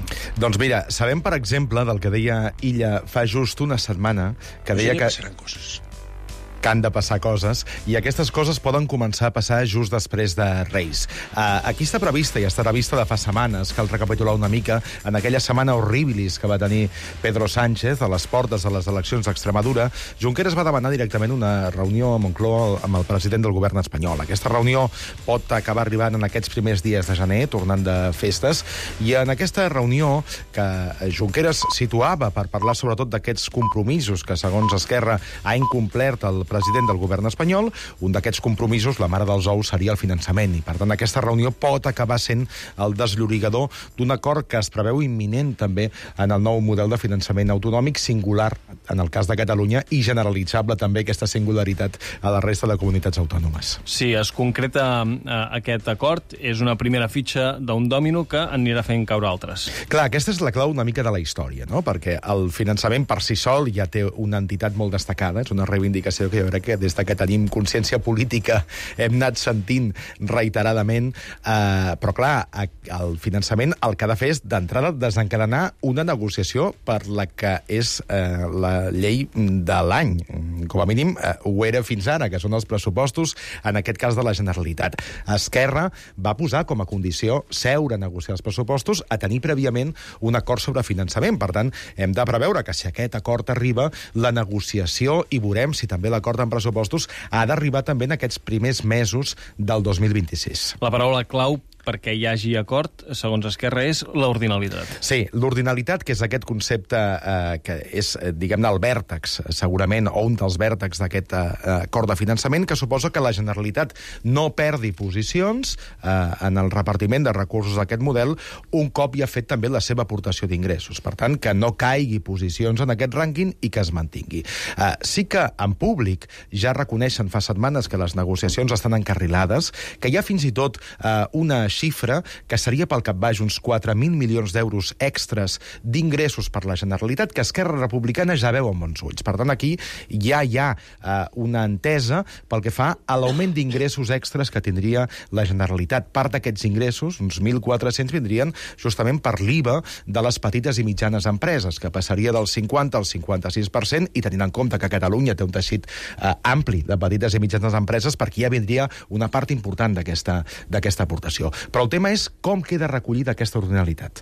Doncs mira, sabem, per exemple, del que deia Illa fa just una setmana, que deia que seran coses. Que han de passar coses, i aquestes coses poden començar a passar just després de Reis. Aquí està prevista, i estarà vista de fa setmanes, cal recapitular una mica, en aquella setmana horribilis que va tenir Pedro Sánchez a les portes de les eleccions d'Extremadura, Junqueras va demanar directament una reunió a Moncloa amb el president del govern espanyol. Aquesta reunió pot acabar arribant en aquests primers dies de gener, tornant de festes, i en aquesta reunió que Junqueras situava per parlar sobretot d'aquests compromisos que, segons Esquerra, ha incomplert el president del govern espanyol, un d'aquests compromisos, la mare dels ous, seria el finançament. I, per tant, aquesta reunió pot acabar sent el desllorigador d'un acord que es preveu imminent també en el nou model de finançament autonòmic, singular en el cas de Catalunya i generalitzable també aquesta singularitat a la resta de comunitats autònomes. Si es concreta aquest acord, és una primera fitxa d'un dòmino que anirà fent caure altres. Clar, aquesta és la clau una mica de la història, no? Perquè el finançament per si sol ja té una entitat molt destacada, és una reivindicació que jo crec que des que tenim consciència política hem anat sentint reiteradament, però clar, el finançament el que ha de fer és d'entrada desencadenar una negociació per la que és la llei de l'any. Com a mínim ho era fins ara, que són els pressupostos, en aquest cas de la Generalitat. Esquerra va posar com a condició seure a negociar els pressupostos, a tenir prèviament un acord sobre finançament. Per tant, hem de preveure que si aquest acord arriba, la negociació, i veurem si també l'acord en pressupostos ha d'arribar també en aquests primers mesos del 2026. La paraula clau perquè hi hagi acord, segons Esquerra, és l'ordinalitat. Sí, l'ordinalitat, que és aquest concepte que és, diguem-ne, el vèrtex, segurament, o un dels vèrtex d'aquest acord de finançament, que suposa que la Generalitat no perdi posicions en el repartiment de recursos d'aquest model un cop hi ha fet també la seva aportació d'ingressos. Per tant, que no caigui posicions en aquest rànquing i que es mantingui. Sí que en públic ja reconeixen fa setmanes que les negociacions estan encarrilades, que hi ha fins i tot una xifra que seria pel cap baix uns 4.000 milions d'euros extras d'ingressos per la Generalitat, que Esquerra Republicana ja veu amb bons ulls. Per tant, aquí ja hi ha una entesa pel que fa a l'augment d'ingressos extras que tindria la Generalitat. Part d'aquests ingressos, uns 1.400, vindrien justament per l'IVA de les petites i mitjanes empreses, que passaria del 50 al 56%, i tenint en compte que Catalunya té un teixit ampli de petites i mitjanes empreses, perquè ja vindria una part important d'aquesta aportació. Però el tema és com queda recollida aquesta ordinalitat.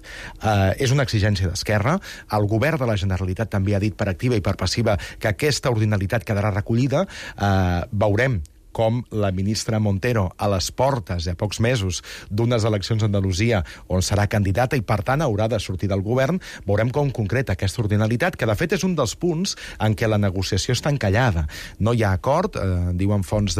És una exigència d'Esquerra. El govern de la Generalitat també ha dit per activa i per passiva que aquesta ordinalitat quedarà recollida. Veurem com la ministra Montero, a les portes de pocs mesos d'unes eleccions a Andalusia, on serà candidata i, per tant, haurà de sortir del govern, veurem com concreta aquesta ordinalitat, que, de fet, és un dels punts en què la negociació està encallada. No hi ha acord, diuen fonts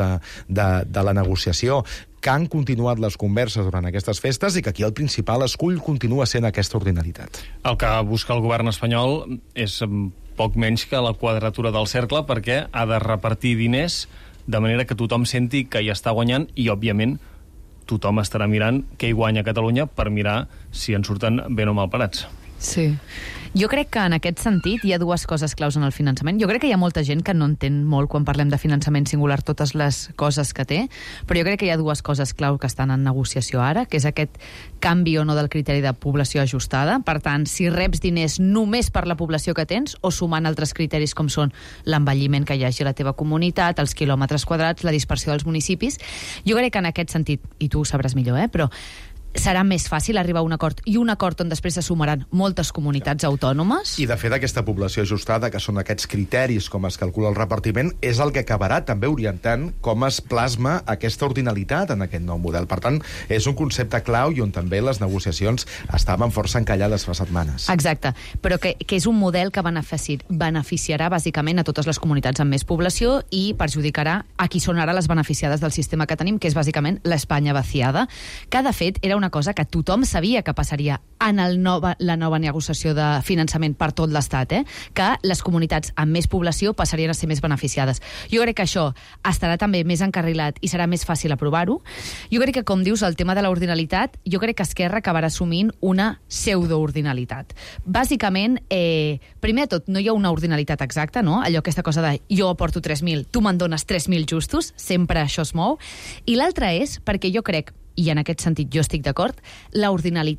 de la negociació, que han continuat les converses durant aquestes festes i que aquí el principal escull continua sent aquesta ordinalitat. El que busca el govern espanyol és poc menys que la quadratura del cercle, perquè ha de repartir diners de manera que tothom senti que hi està guanyant i, òbviament, tothom estarà mirant què hi guanya Catalunya per mirar si en surten ben o mal parats. Sí. Jo crec que en aquest sentit hi ha dues coses claus en el finançament. Jo crec que hi ha molta gent que no entén molt quan parlem de finançament singular totes les coses que té, però jo crec que hi ha dues coses clau que estan en negociació ara, que és aquest canvi o no del criteri de població ajustada. Per tant, si reps diners només per la població que tens o sumant altres criteris com són l'envelliment que hi hagi a la teva comunitat, els quilòmetres quadrats, la dispersió dels municipis. Jo crec que en aquest sentit, i tu ho sabràs millor, però serà més fàcil arribar a un acord, i un acord on després se sumaran moltes comunitats autònomes. I, de fet, aquesta població ajustada, que són aquests criteris com es calcula el repartiment, és el que acabarà també orientant com es plasma aquesta ordinalitat en aquest nou model. Per tant, és un concepte clau i on també les negociacions estaven força encallades fa setmanes. Exacte, però que és un model que beneficiarà bàsicament a totes les comunitats amb més població i perjudicarà a qui són ara les beneficiades del sistema que tenim, que és bàsicament l'Espanya vaciada, que de fet era una cosa que tothom sabia que passaria en la nova negociació de finançament per tot l'Estat, que les comunitats amb més població passarien a ser més beneficiades. Jo crec que això estarà també més encarrilat i serà més fàcil aprovar-ho. Jo crec que, com dius, el tema de l'ordinalitat, jo crec que Esquerra acabarà assumint una pseudoordinalitat. Bàsicament, primer de tot, no hi ha una ordinalitat exacta, no? Allò, aquesta cosa de jo aporto 3.000, tu me'n dones 3.000 justos, sempre això es mou. I l'altra és, perquè jo crec, i en aquest sentit jo estic d'acord, l'ordinalitat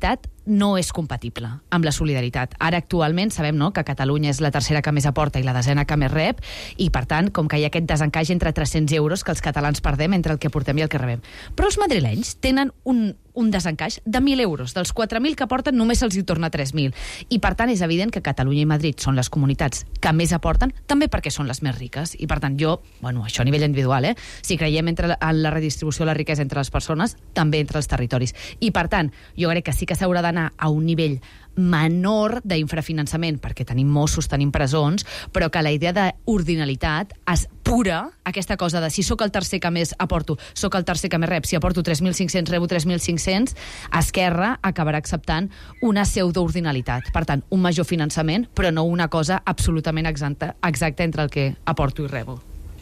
no és compatible amb la solidaritat. Ara, actualment, sabem, no?, que Catalunya és la tercera que més aporta i la desena que més rep, i, per tant, com que hi ha aquest desencaix entre 300 euros que els catalans perdem entre el que portem i el que rebem. Però els madrilenys tenen un desencaix de 1.000 euros. Dels 4.000 que aporten, només se'ls hi torna 3.000. I, per tant, és evident que Catalunya i Madrid són les comunitats que més aporten, també perquè són les més riques. I, per tant, això a nivell individual, si creiem en la redistribució de la riquesa entre les persones, també entre els territoris. I, per tant, jo crec que sí que s'haurà d'anar a un nivell menor d'infrafinançament, perquè tenim Mossos, tenim presons, però que la idea d'ordinalitat es pura, aquesta cosa de si sóc el tercer que més aporto, sóc el tercer que més rep, si aporto 3.500, rebo 3.500, Esquerra acabarà acceptant una pseudoordinalitat. Per tant, un major finançament, però no una cosa absolutament exacta entre el que aporto i rebo.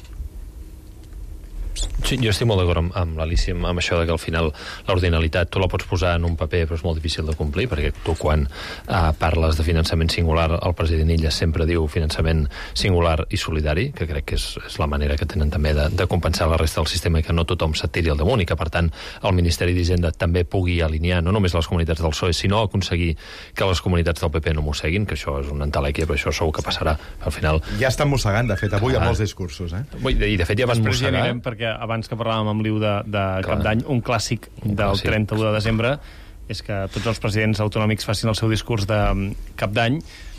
Sí, jo estic molt d'acord amb l'Alícia amb això de que al final l'ordinalitat tu la pots posar en un paper però és molt difícil de complir, perquè tu quan parles de finançament singular, el president Illa sempre diu finançament singular i solidari, que crec que és la manera que tenen també de compensar la resta del sistema i que no tothom se't tiri al damunt, i que per tant el Ministeri d'Hisenda també pugui alinear no només les comunitats del PSOE, sinó aconseguir que les comunitats del PP no mosseguin, que això és una entelèquia, però això segur que passarà al final. Ja estan mossegant, de fet, avui amb molts discursos. I de fet ja van mossegar. Després ja anirem, perquè abans que parlàvem amb l'IU de Cap d'Any, un clàssic del 31 de desembre és que tots els presidents autonòmics facin el seu discurs de Cap d'Any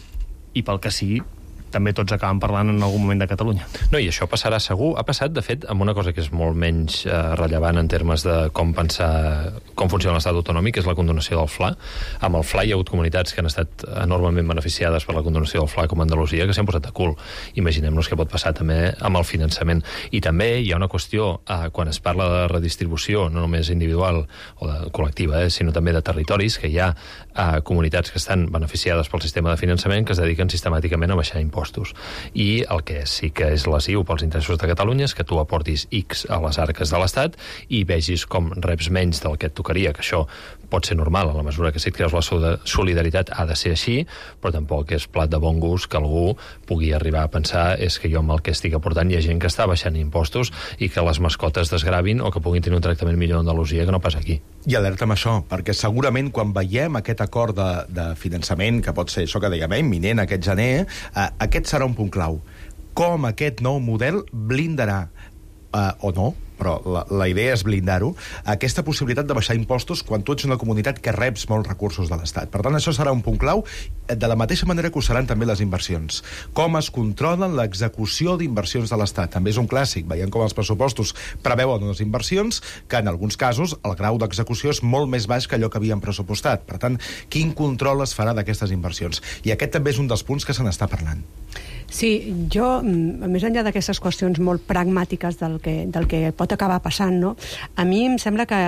i pel que sigui també tots acaben parlant en algun moment de Catalunya. No, i això passarà segur. Ha passat, de fet, amb una cosa que és molt menys rellevant en termes de com pensar com funciona l'estat autonòmic, és la condonació del FLA. Amb el FLA hi ha hagut comunitats que han estat enormement beneficiades per la condonació del FLA, com Andalusia, que s'han posat a cul. Imaginem-nos què pot passar també amb el finançament. I també hi ha una qüestió, quan es parla de redistribució, no només individual o col·lectiva, sinó també de territoris, que hi ha comunitats que estan beneficiades pel sistema de finançament que es dediquen sistemàticament a baixar impostos. I el que sí que és lesiu pels interessos de Catalunya és que tu aportis X a les arques de l'Estat i vegis com reps menys del que et tocaria, que això pot ser normal a la mesura que si et creus la solidaritat ha de ser així, però tampoc és plat de bon gust que algú pugui arribar a pensar és que jo amb el que estic aportant hi ha gent que està baixant impostos i que les mascotes desgravin o que puguin tenir un tractament millor a Andalusia que no pas aquí. I alerta amb això, perquè segurament quan veiem aquest acord de finançament, que pot ser això que dèiem, imminent aquest gener, aquest serà un punt clau. Com aquest nou model blindarà, o no, però la idea és blindar-ho, aquesta possibilitat de baixar impostos quan tu ets una comunitat que reps molts recursos de l'Estat. Per tant, això serà un punt clau, de la mateixa manera que ho seran també les inversions. Com es controlen l'execució d'inversions de l'Estat. També és un clàssic, veiem com els pressupostos preveuen unes inversions que en alguns casos el grau d'execució és molt més baix que allò que havien pressupostat. Per tant, quin control es farà d'aquestes inversions? I aquest també és un dels punts que se n'està parlant. Sí, jo, més enllà d'aquestes qüestions molt pragmàtiques del que pot acabar passant, no? A mi em sembla que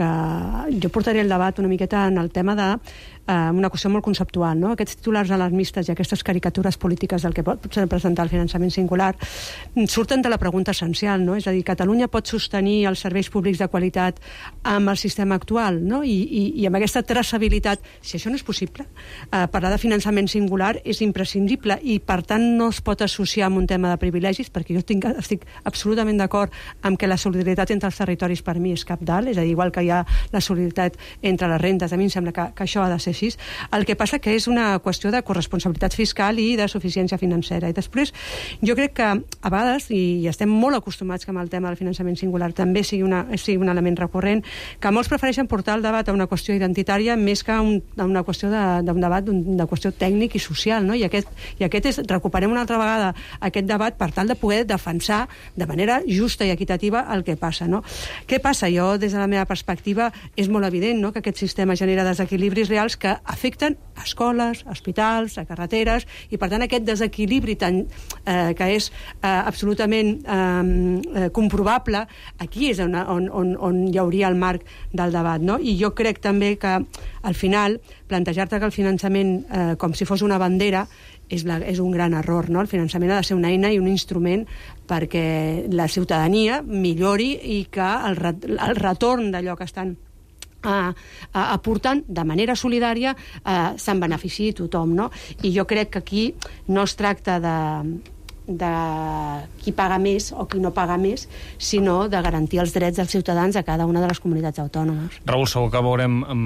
jo portaria el debat una miqueta en el tema de una qüestió molt conceptual, no? Aquests titulars alarmistes i aquestes caricatures polítiques del que pot representar el finançament singular surten de la pregunta essencial, no? És a dir, Catalunya pot sostenir els serveis públics de qualitat amb el sistema actual, no? I amb aquesta traçabilitat, si això no és possible, parlar de finançament singular és imprescindible i, per tant, no es pot associar amb un tema de privilegis, perquè jo estic absolutament d'acord amb que la solidaritat entre els territoris per mi és cabdal, és a dir, igual que hi ha la solidaritat entre les rendes, a mi em sembla que això ha de ser així. El que passa que és una qüestió de corresponsabilitat fiscal i de suficiència financera. I després, jo crec que a vegades, i estem molt acostumats que amb el tema del finançament singular també sigui un element recurrent, que molts prefereixen portar el debat a una qüestió identitària més que a una qüestió d'un debat de qüestió tècnic i social, no? I aquest és, recuperem una altra vegada aquest debat per tal de poder defensar de manera justa i equitativa el que passa, no? Què passa? Jo, des de la meva perspectiva, és molt evident, no?, que aquest sistema genera desequilibris reals que afecten escoles, hospitals, carreteres, i per tant aquest desequilibri que és absolutament comprovable, aquí és on hi hauria el marc del debat, no? I jo crec també que al final plantejar-te que el finançament com si fos una bandera és un gran error, no? El finançament ha de ser una eina i un instrument perquè la ciutadania millori i que el retorn d'allò que estan aportant de manera solidària se'n beneficiï tothom, no? I jo crec que aquí no es tracta de qui paga més o qui no paga més, sinó de garantir els drets dels ciutadans a cada una de les comunitats autònomes. Raül, segur que veurem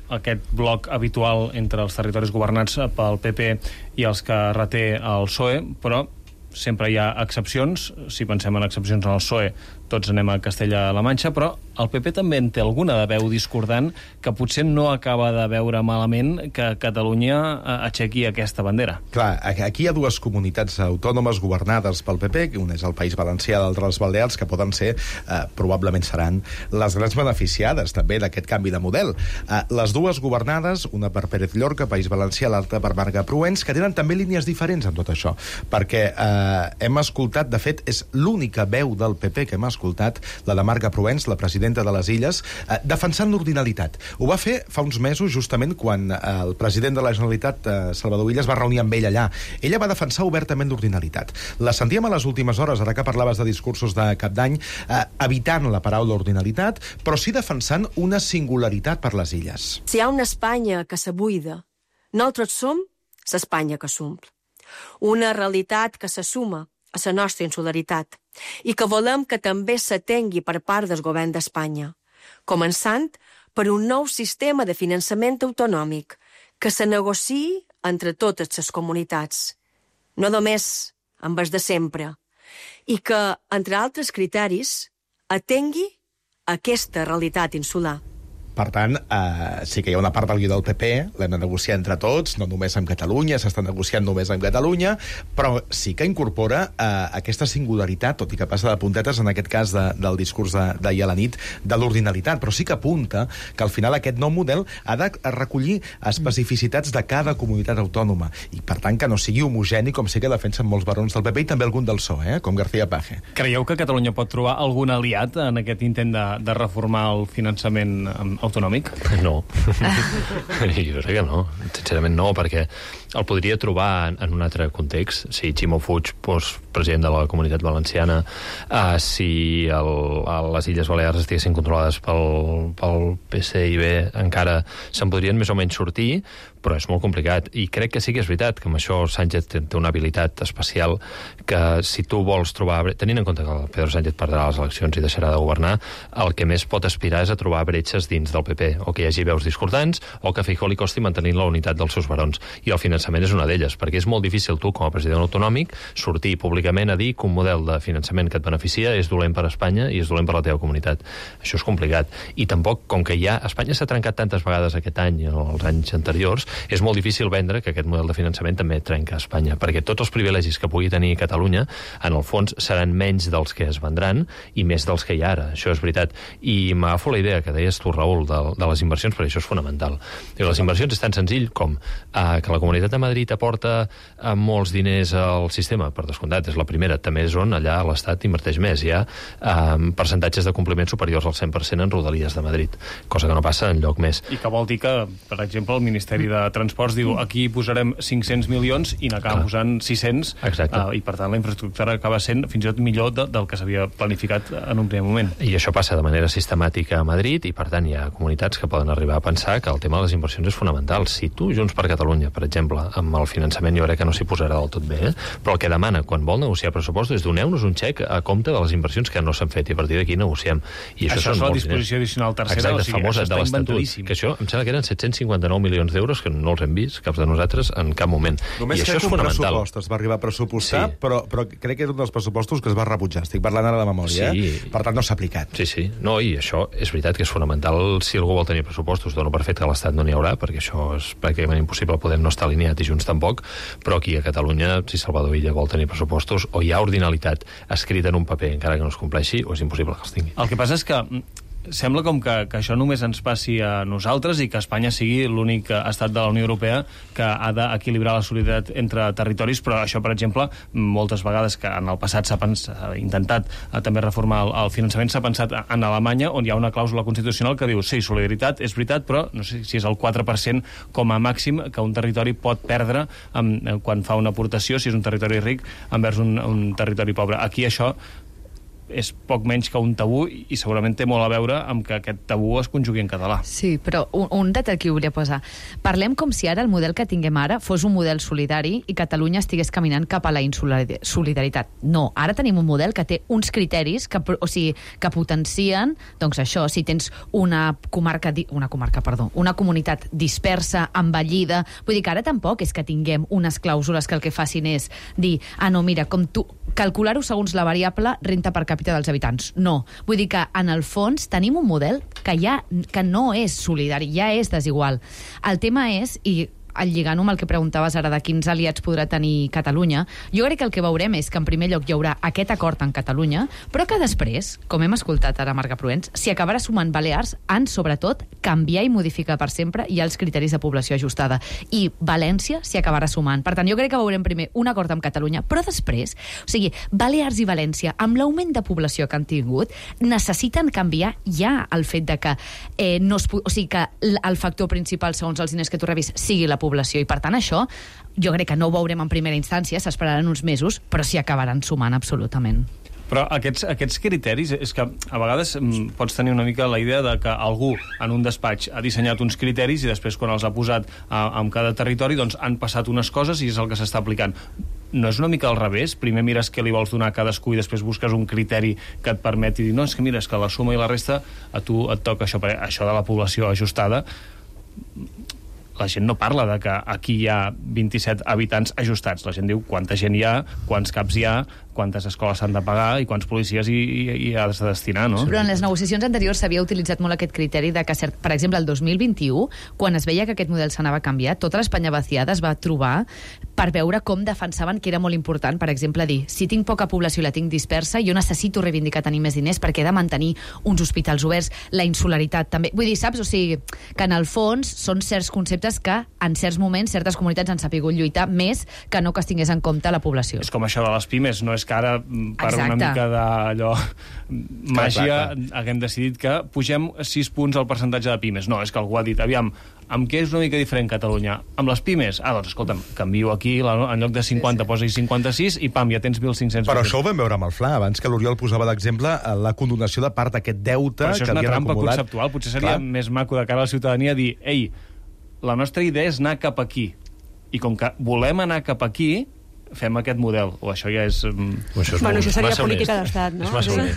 aquest bloc habitual entre els territoris governats pel PP i els que reté el PSOE, però sempre hi ha excepcions. Si pensem en excepcions en el PSOE, tots anem a Castella-La Manxa, però el PP també en té alguna de veu discordant que potser no acaba de veure malament que Catalunya aixequi aquesta bandera. Clar, aquí hi ha dues comunitats autònomes governades pel PP, que una és el País Valencià, l'altra les Balears, que poden ser, probablement seran, les grans beneficiades també d'aquest canvi de model. Les dues governades, una per Pérez Llorca, País Valencià, l'altra per Marga Proens, que tenen també línies diferents en tot això, perquè hem escoltat, de fet, és l'única veu del PP que hem escoltat, la de Marga Proens, la presidenta de les Illes, defensant l'ordinalitat. Ho va fer fa uns mesos, justament quan el president de la Generalitat, Salvador Illa, es va reunir amb ell allà. Ella va defensar obertament l'ordinalitat. La sentíem a les últimes hores, ara que parlaves de discursos de cap d'any, evitant la paraula ordinalitat, però sí defensant una singularitat per les Illes. Si hi ha una Espanya que se buida, nosaltres som l'Espanya que s'omple. Una realitat que se suma a la nostra insularitat i que volem que també s'atengui per part del govern d'Espanya, començant per un nou sistema de finançament autonòmic que se negociï entre totes les comunitats, no només amb els de sempre, i que, entre altres criteris, atengui aquesta realitat insular. Per tant, sí que hi ha una part del guió del PP, l'hem de negociar entre tots, no només amb Catalunya, s'està negociant només amb Catalunya, però sí que incorpora aquesta singularitat, tot i que passa de puntetes, en aquest cas del discurs d'ahir a la nit, de l'ordinalitat, però sí que apunta que al final aquest nou model ha de recollir especificitats de cada comunitat autònoma, i per tant que no sigui homogeni, com sí que defensen molts barons del PP i també algun del PSOE, com García Paje. Creieu que Catalunya pot trobar algun aliat en aquest intent de reformar el finançament autonòmic? No. Jo crec que no. Sincerament no, perquè el podria trobar en un altre context. Si Ximo Puig fos president de la Comunitat Valenciana, si les Illes Balears estiguessin controlades pel PSIB, encara se'n podrien més o menys sortir, però és molt complicat. I crec que sí que és veritat que amb això Sánchez té una habilitat especial que si tu vols trobar... Tenint en compte que el Pedro Sánchez perdrà les eleccions i deixarà de governar, el que més pot aspirar és a trobar bretxes dins del PP, o que hi hagi veus discordants, o que a Feijóo li costi mantenir la unitat dels seus barons. I el finançament és una d'elles, perquè és molt difícil tu, com a president autonòmic, sortir públicament a dir que un model de finançament que et beneficia és dolent per Espanya i és dolent per la teva comunitat. Això és complicat. I tampoc, com que Espanya s'ha trencat tantes vegades aquest any i els anys anteriors, és molt difícil vendre que aquest model de finançament també trenca Espanya, perquè tots els privilegis que pugui tenir Catalunya, en el fons, seran menys dels que es vendran i més dels que hi ha ara. Això és veritat. I m'agafo la idea que deies tu, Raül, de les inversions, perquè això és fonamental. Les inversions és tan senzill com que la Comunitat de Madrid aporta molts diners al sistema, per descomptat, és la primera, també és on allà l'Estat inverteix més. Hi ha percentatges de compliment superiors al 100% en Rodalies de Madrid, cosa que no passa enlloc més. I que vol dir que, per exemple, el Ministeri de Transports diu aquí posarem 500 milions i n'acaba posant 600. Exacte. I per tant la infraestructura acaba sent fins i tot millor del que s'havia planificat en un primer moment. I això passa de manera sistemàtica a Madrid i per tant hi ha comunitats que poden arribar a pensar que el tema de les inversions és fonamental. Si tu, Junts per Catalunya, per exemple, amb el finançament jo crec que no s'hi posarà del tot bé, però el que demana quan vol negociar pressupostos és doneu-nos un xec a compte de les inversions que no s'han fet i a partir d'aquí negociem. I això és la disposició addicional tercera. Exacte, famosa de l'Estatut, que això em sembla que eren 759 milions d'euros que no els hem vist, caps de nosaltres, en cap moment. Només I això és un fonamental. pressupost es va arribar a pressupostar, Sí. però crec que és un dels pressupostos que es va rebutjar. Estic parlant ara de memòria, Per tant, no s'ha aplicat. Sí. No, i això és veritat que és fonamental si algú vol tenir pressupostos. Dono per fet que a l'Estat no n'hi haurà, perquè això és pràcticament impossible, Podem no estar alineat i Junts tampoc, però aquí a Catalunya, si Salvador Illa vol tenir pressupostos, o hi ha ordinalitat escrita en un paper, encara que no es compleixi, o és impossible que els tingui. El que passa és que sembla com que això només ens passi a nosaltres i que Espanya sigui l'únic estat de la Unió Europea que ha d'equilibrar la solidaritat entre territoris, però això, per exemple, moltes vegades que en el passat s'ha intentat també reformar el finançament, s'ha pensat en Alemanya, on hi ha una clàusula constitucional que diu, sí, solidaritat, és veritat, però no sé si és el 4% com a màxim que un territori pot perdre quan fa una aportació, si és un territori ric, envers un territori pobre. Aquí això és poc menys que un tabú i segurament té molt a veure amb que aquest tabú es conjugui en català. Sí, però un detall que volia posar. Parlem com si ara el model que tinguem ara fos un model solidari i Catalunya estigués caminant cap a la insolidaritat. No, ara tenim un model que té uns criteris que potencien, doncs això, si tens una comunitat dispersa, envellida, vull dir que ara tampoc és que tinguem unes clàusules que el que facin és dir, no, mira, com tu calcular-ho segons la variable renta per càpita dels habitants. No. Vull dir que, en el fons, tenim un model que no és solidari, ja és desigual. El tema és, i lligant-ho amb el que preguntaves ara de quins aliats podrà tenir Catalunya, jo crec que el que veurem és que en primer lloc hi haurà aquest acord en Catalunya, però que després, com hem escoltat ara Marga Proens, s'hi acabarà sumant Balears en, sobretot, canviar i modificar per sempre ja els criteris de població ajustada. I València s'hi acabarà sumant. Per tant, jo crec que veurem primer un acord amb Catalunya, però després, o sigui, Balears i València, amb l'augment de població que han tingut, necessiten canviar ja el fet de que que el factor principal, segons els diners que tu rebis, sigui la població, i per tant això jo crec que no ho veurem en primera instància, s'esperaran uns mesos, però s'hi acabaran sumant absolutament. Però aquests criteris, és que a vegades pots tenir una mica la idea de que algú en un despatx ha dissenyat uns criteris i després quan els ha posat en cada territori doncs han passat unes coses i és el que s'està aplicant. No és una mica al revés? Primer mires què li vols donar a cadascú i després busques un criteri que et permeti dir, no, és que mira, és que la suma i la resta a tu et toca això de la població ajustada. La gent no parla de que aquí hi ha 27 habitants ajustats. La gent diu quanta gent hi ha, quants caps hi ha, quantes escoles s'han de pagar i quants policies hi ha de destinar, no? Però en les negociacions anteriors s'havia utilitzat molt aquest criteri de que, per exemple, el 2021, quan es veia que aquest model s'anava a canviar, tota l'Espanya vaciada es va trobar per veure com defensaven que era molt important, per exemple, dir, si tinc poca població i la tinc dispersa, jo necessito reivindicar tenir més diners perquè he de mantenir uns hospitals oberts, la insularitat també. Vull dir, saps? O sigui, que en el fons són certs conceptes que en certs moments certes comunitats han sapigut lluitar més que no que es tingués en compte la població. És com això de les pimes, no és que ara per una mica d'allò màgia haguem decidit que pugem 6 punts al percentatge de pimes. No, és que algú ha dit, aviam, amb què és una mica diferent Catalunya? Amb les pimes? Doncs escolta'm, canvio aquí, en lloc de 50 posa-hi 56 i pam, ja tens 1.500. Però això ho vam veure amb el Fla, abans que l'Oriol posava d'exemple la condonació de part d'aquest deute que havien acumulat. Però això és una trampa conceptual, potser seria més maco de cara a la ciutadania dir, ei, la nostra idea és anar cap aquí, i com que volem anar cap aquí, fem aquest model, o això ja és... Bueno, això seria política d'estat, no?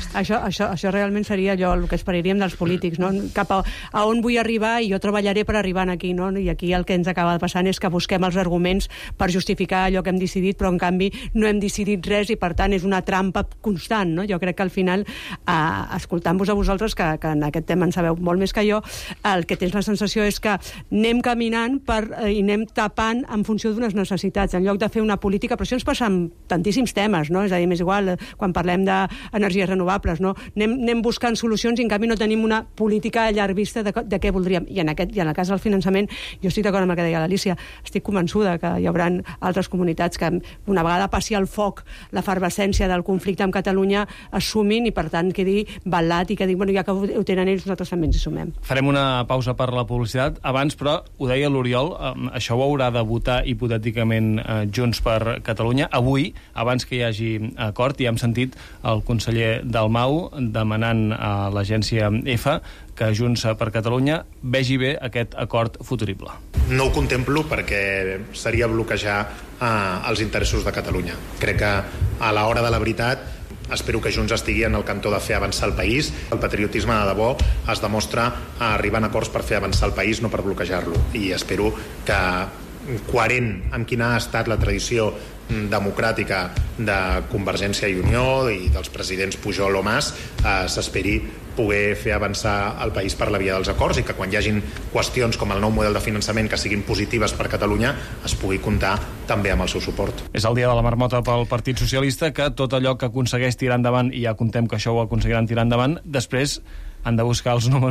Això realment seria allò, el que esperaríem dels polítics, no? Cap a on vull arribar i jo treballaré per arribar aquí, no? I aquí el que ens acaba passant és que busquem els arguments per justificar allò que hem decidit, però en canvi no hem decidit res i per tant és una trampa constant, no? Jo crec que al final, escoltant-vos a vosaltres, que en aquest tema en sabeu molt més que jo, el que tens la sensació és que anem caminant i anem tapant en funció d'unes necessitats, en lloc de fer una política, però això ens passa amb tantíssims temes, no? És a dir, m'és igual quan parlem d'energies renovables, no? Anem buscant solucions i en canvi no tenim una política a llarg vista de què voldríem. I en el cas del finançament, jo estic d'acord amb el que deia l'Alícia, estic convençuda que hi haurà altres comunitats que una vegada passi al foc l'efervescència del conflicte amb Catalunya es sumin i per tant quedi balat i que dic, bueno, ja que ho tenen ells, nosaltres també ens hi sumem. Farem una pausa per la publicitat. Abans, però, ho deia l'Oriol, això ho haurà de votar hipotèticament Junts per Catalunya. Avui, abans que hi hagi acord, ja hem sentit el conseller Dalmau demanant a l'agència EFA que Junts per Catalunya vegi bé aquest acord futurible. No ho contemplo perquè seria bloquejar els interessos de Catalunya. Crec que a l'hora de la veritat espero que Junts estigui en el cantó de fer avançar el país. El patriotisme de debò es demostra arribant a acords per fer avançar el país, no per bloquejar-lo. I espero que, coherent amb quina ha estat la tradició democràtica de Convergència i Unió i dels presidents Pujol o Mas, s'esperi poder fer avançar el país per la via dels acords i que quan hi hagin qüestions com el nou model de finançament que siguin positives per Catalunya es pugui comptar també amb el seu suport. És el dia de la marmota pel Partit Socialista, que tot allò que aconsegueix tirar endavant, i ja contem que això ho aconseguiran tirar endavant, després han de buscar els números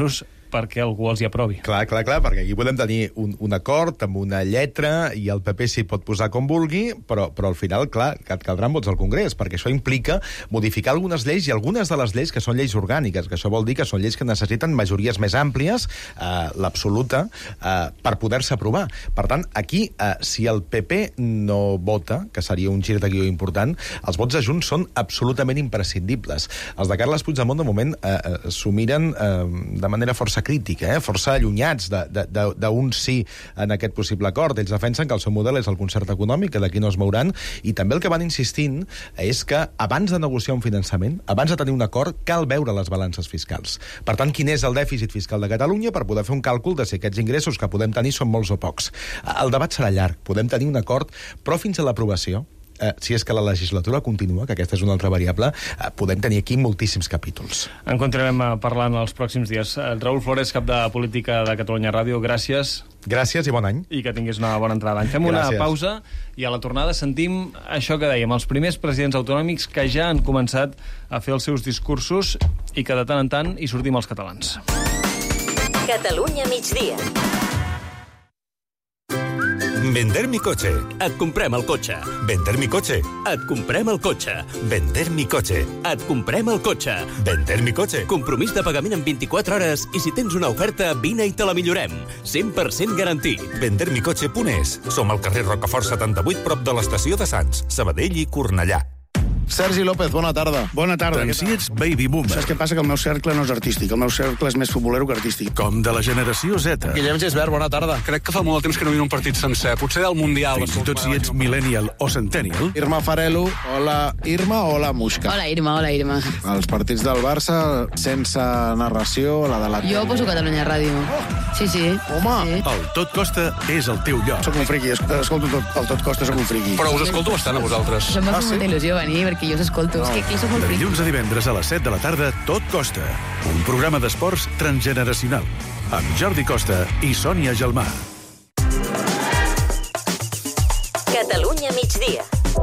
perquè algú els hi aprovi. Clar, perquè aquí podem tenir un acord amb una lletra i el PP s'hi pot posar com vulgui, però al final, clar, caldran vots al Congrés, perquè això implica modificar algunes lleis i algunes de les lleis que són lleis orgàniques, que això vol dir que són lleis que necessiten majories més àmplies, l'absoluta, per poder-se aprovar. Per tant, aquí, si el PP no vota, que seria un gir de guió important, els vots de Junts són absolutament imprescindibles. Els de Carles Puigdemont, de moment, s'ho miren de manera força crítica, força allunyats d'un sí en aquest possible acord. Ells defensen que el seu model és el concert econòmic, que d'aquí no es mouran, i també el que van insistint és que abans de negociar un finançament, abans de tenir un acord, cal veure les balances fiscals. Per tant, quin és el dèficit fiscal de Catalunya per poder fer un càlcul de si aquests ingressos que podem tenir són molts o pocs. El debat serà llarg, podem tenir un acord, però fins a l'aprovació, si és que la legislatura continua, que aquesta és una altra variable, podem tenir aquí moltíssims capítols. En continuarem parlant els pròxims dies. Raül Flores, cap de Política de Catalunya Ràdio, gràcies. Gràcies i bon any. I que tinguis una bona entrada d'any. Fem una pausa i a la tornada sentim això que dèiem, els primers presidents autonòmics que ja han començat a fer els seus discursos i que de tant en tant hi sortim els catalans. Catalunya migdia. Vender mi coche. Et comprem el cotxe. Vender mi coche. Et comprem el cotxe. Vender mi coche. Et comprem el cotxe. Vender mi coche. Compromís de pagament en 24 hores i si tens una oferta, vine i te la millorem. 100% garantit. Vendermicoche.es. Som al carrer Rocafort 78, prop de l'estació de Sants, Sabadell i Cornellà. Sergi López, bona tarda. Bona tarda. Tant si ets baby boomer. Saps què passa? Que el meu cercle no és artístic. El meu cercle és més futbolero que artístic. Com de la generació Z. Guillem Gisbert, bona tarda. Crec que fa molt de temps que no miro un partit sencer. Potser del Mundial. Fins i tot si ets millennial o centennial. Irma Farelo, hola Irma, hola Muixca. Hola Irma. Els partits del Barça, sense narració, la de la... Jo poso Catalunya Ràdio. Sí. Home! Sí. El Tot Costa és el teu lloc. Soc un friqui, escolto el Tot Costa, soc un friqui. Però us escolto bastant a vosaltres. Això m'ha fet molta il·lusió venir, perquè jo us escolto. És que soc molt friqui. Dilluns a divendres a les 7 de la tarda, Tot Costa. Un programa d'esports transgeneracional. Amb Jordi Costa i Sònia Gelmà. Catalunya migdia.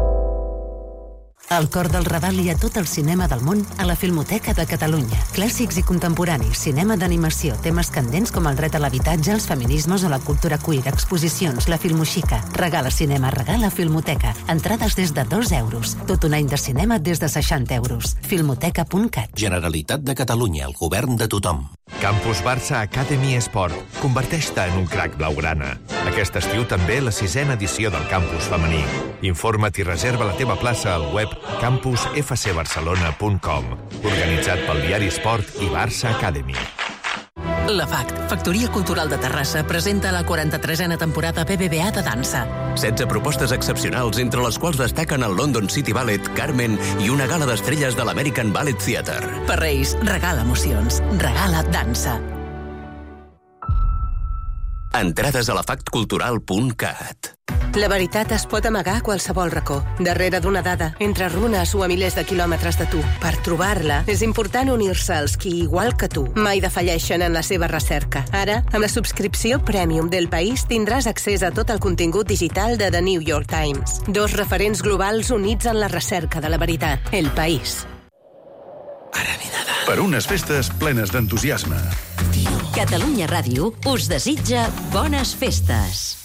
Al cor del Raval hi ha tot el cinema del món a la Filmoteca de Catalunya. Clàssics i contemporanis, cinema d'animació, temes candents com el dret a l'habitatge, els feminismes o la cultura queer, exposicions, la Filmoxica. Regala cinema, regala Filmoteca. Entrades des de 2 euros. Tot un any de cinema des de 60 euros. Filmoteca.cat. Generalitat de Catalunya, el govern de tothom. Campus Barça Academy Esport. Converteix-te en un crac blaugrana. Aquest estiu també la 6a edició del campus femení. Informa't i reserva la teva plaça al web campusfcbarcelona.com. Organitzat pel diari Esport i Barça Academy. La FACT, Factoria Cultural de Terrassa, presenta la 43a temporada BBVA de dansa. 16 propostes excepcionals, entre les quals destaquen el London City Ballet, Carmen i una gala d'estrelles de l'American Ballet Theatre. Per Reis, regala emocions, regala dansa. Entrades a lafactcultural.cat. La veritat es pot amagar a qualsevol racó, darrere d'una dada, entre runes o a milers de quilòmetres de tu. Per trobar-la, és important unir-se als qui, igual que tu, mai defalleixen en la seva recerca. Ara, amb la subscripció Premium del País, tindràs accés a tot el contingut digital de The New York Times. 2 referents globals units en la recerca de la veritat. El País. Per unes festes plenes d'entusiasme. Catalunya Ràdio us desitja bones festes.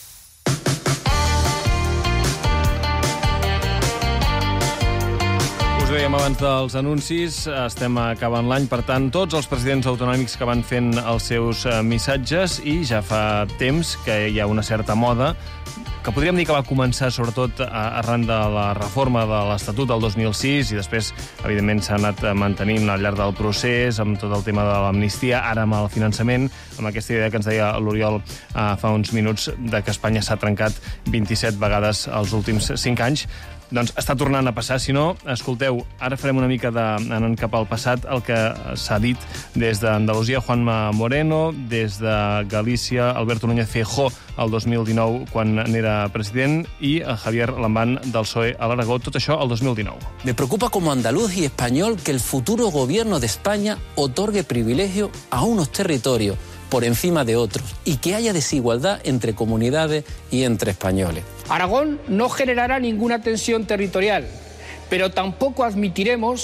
Us dèiem abans dels anuncis, estem acabant l'any, per tant, tots els presidents autonòmics que van fent els seus missatges, i ja fa temps que hi ha una certa moda, que podríem dir que va començar sobretot arran de la reforma de l'Estatut del 2006 i després, evidentment, s'ha anat mantenint al llarg del procés amb tot el tema de l'amnistia, ara amb el finançament, amb aquesta idea que ens deia l'Oriol fa uns minuts de que Espanya s'ha trencat 27 vegades els últims 5 anys. Doncs està tornant a passar. Si no, escolteu, ara farem una mica anant cap al passat el que s'ha dit des d'Andalusia, Juanma Moreno, des de Galícia, Alberto Núñez Feijóo el 2019, quan n'era president, i Javier Lambán del PSOE a l'Aragó, tot això el 2019. Me preocupa como andaluz y español que el futuro gobierno de España otorgue privilegio a unos territorios por encima de otros y que haya desigualdad entre comunidades y entre españoles. Aragón no generará ninguna tensión territorial, pero tampoco admitiremos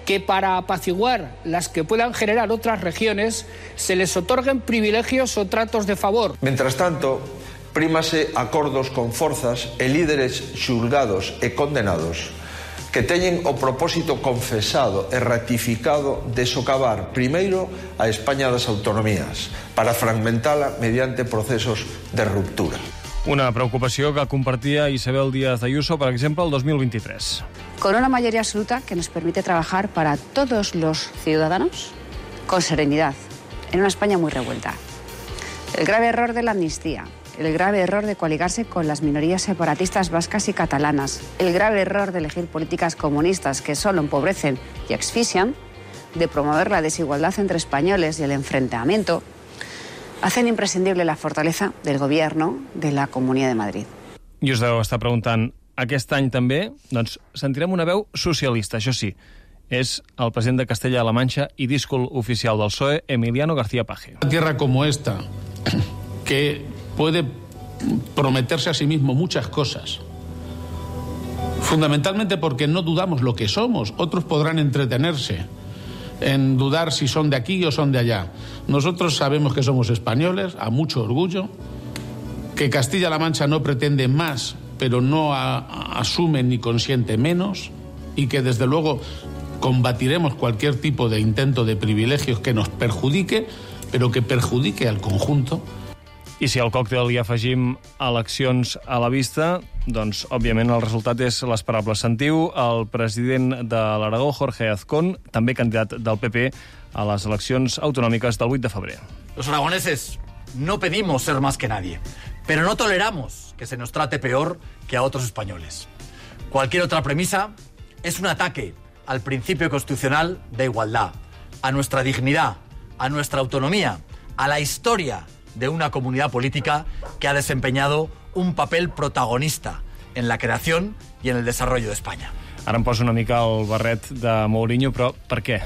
que para apaciguar las que puedan generar otras regiones se les otorguen privilegios o tratos de favor. Mientras tanto, prímase acordos con forzas e líderes xulgados e condenados que teñen o propósito confesado e ratificado de socavar primeiro a España das autonomías para fragmentala mediante procesos de ruptura. Una preocupació que compartia Isabel Díaz Ayuso, per exemple, el 2023. Con una mayoría absoluta que nos permite trabajar para todos los ciudadanos con serenidad, en una España muy revuelta. El grave error de la amnistía, el grave error de coaligarse con las minorías separatistas vascas y catalanas, el grave error de elegir políticas comunistas que solo empobrecen y asfixian, de promover la desigualdad entre españoles y el enfrentamiento, hacen imprescindible la fortaleza del Gobierno de la Comunidad de Madrid. I us deu estar preguntant, aquest any també, doncs sentirem una veu socialista, això sí. És el president de Castella-La Manxa i díscol oficial del PSOE, Emiliano García Paje. Una tierra como esta, que puede prometerse a sí mismo muchas cosas, fundamentalmente porque no dudamos lo que somos. Otros podrán entretenerse en dudar si son de aquí o son de allá. Nosotros sabemos que somos españoles, a mucho orgullo, que Castilla-La Mancha no pretende más, pero no asume ni consiente menos, y que desde luego combatiremos cualquier tipo de intento de privilegios que nos perjudique, pero que perjudique al conjunto. I si al còctel hi afegim eleccions a la vista, doncs, òbviament, el resultat és l'esperable. Sentiu el president de l'Aragó, Jorge Azcón, també candidat del PP a les eleccions autonòmiques del 8 de febrer. Los aragoneses no pedimos ser más que nadie, pero no toleramos que se nos trate peor que a otros españoles. Cualquier otra premisa es un ataque al principio constitucional de igualdad, a nuestra dignidad, a nuestra autonomía, a la historia de una comunidad política que ha desempeñado un papel protagonista en la creación y en el desarrollo de España. Ara em poso una mica el barret de Mourinho, però per què?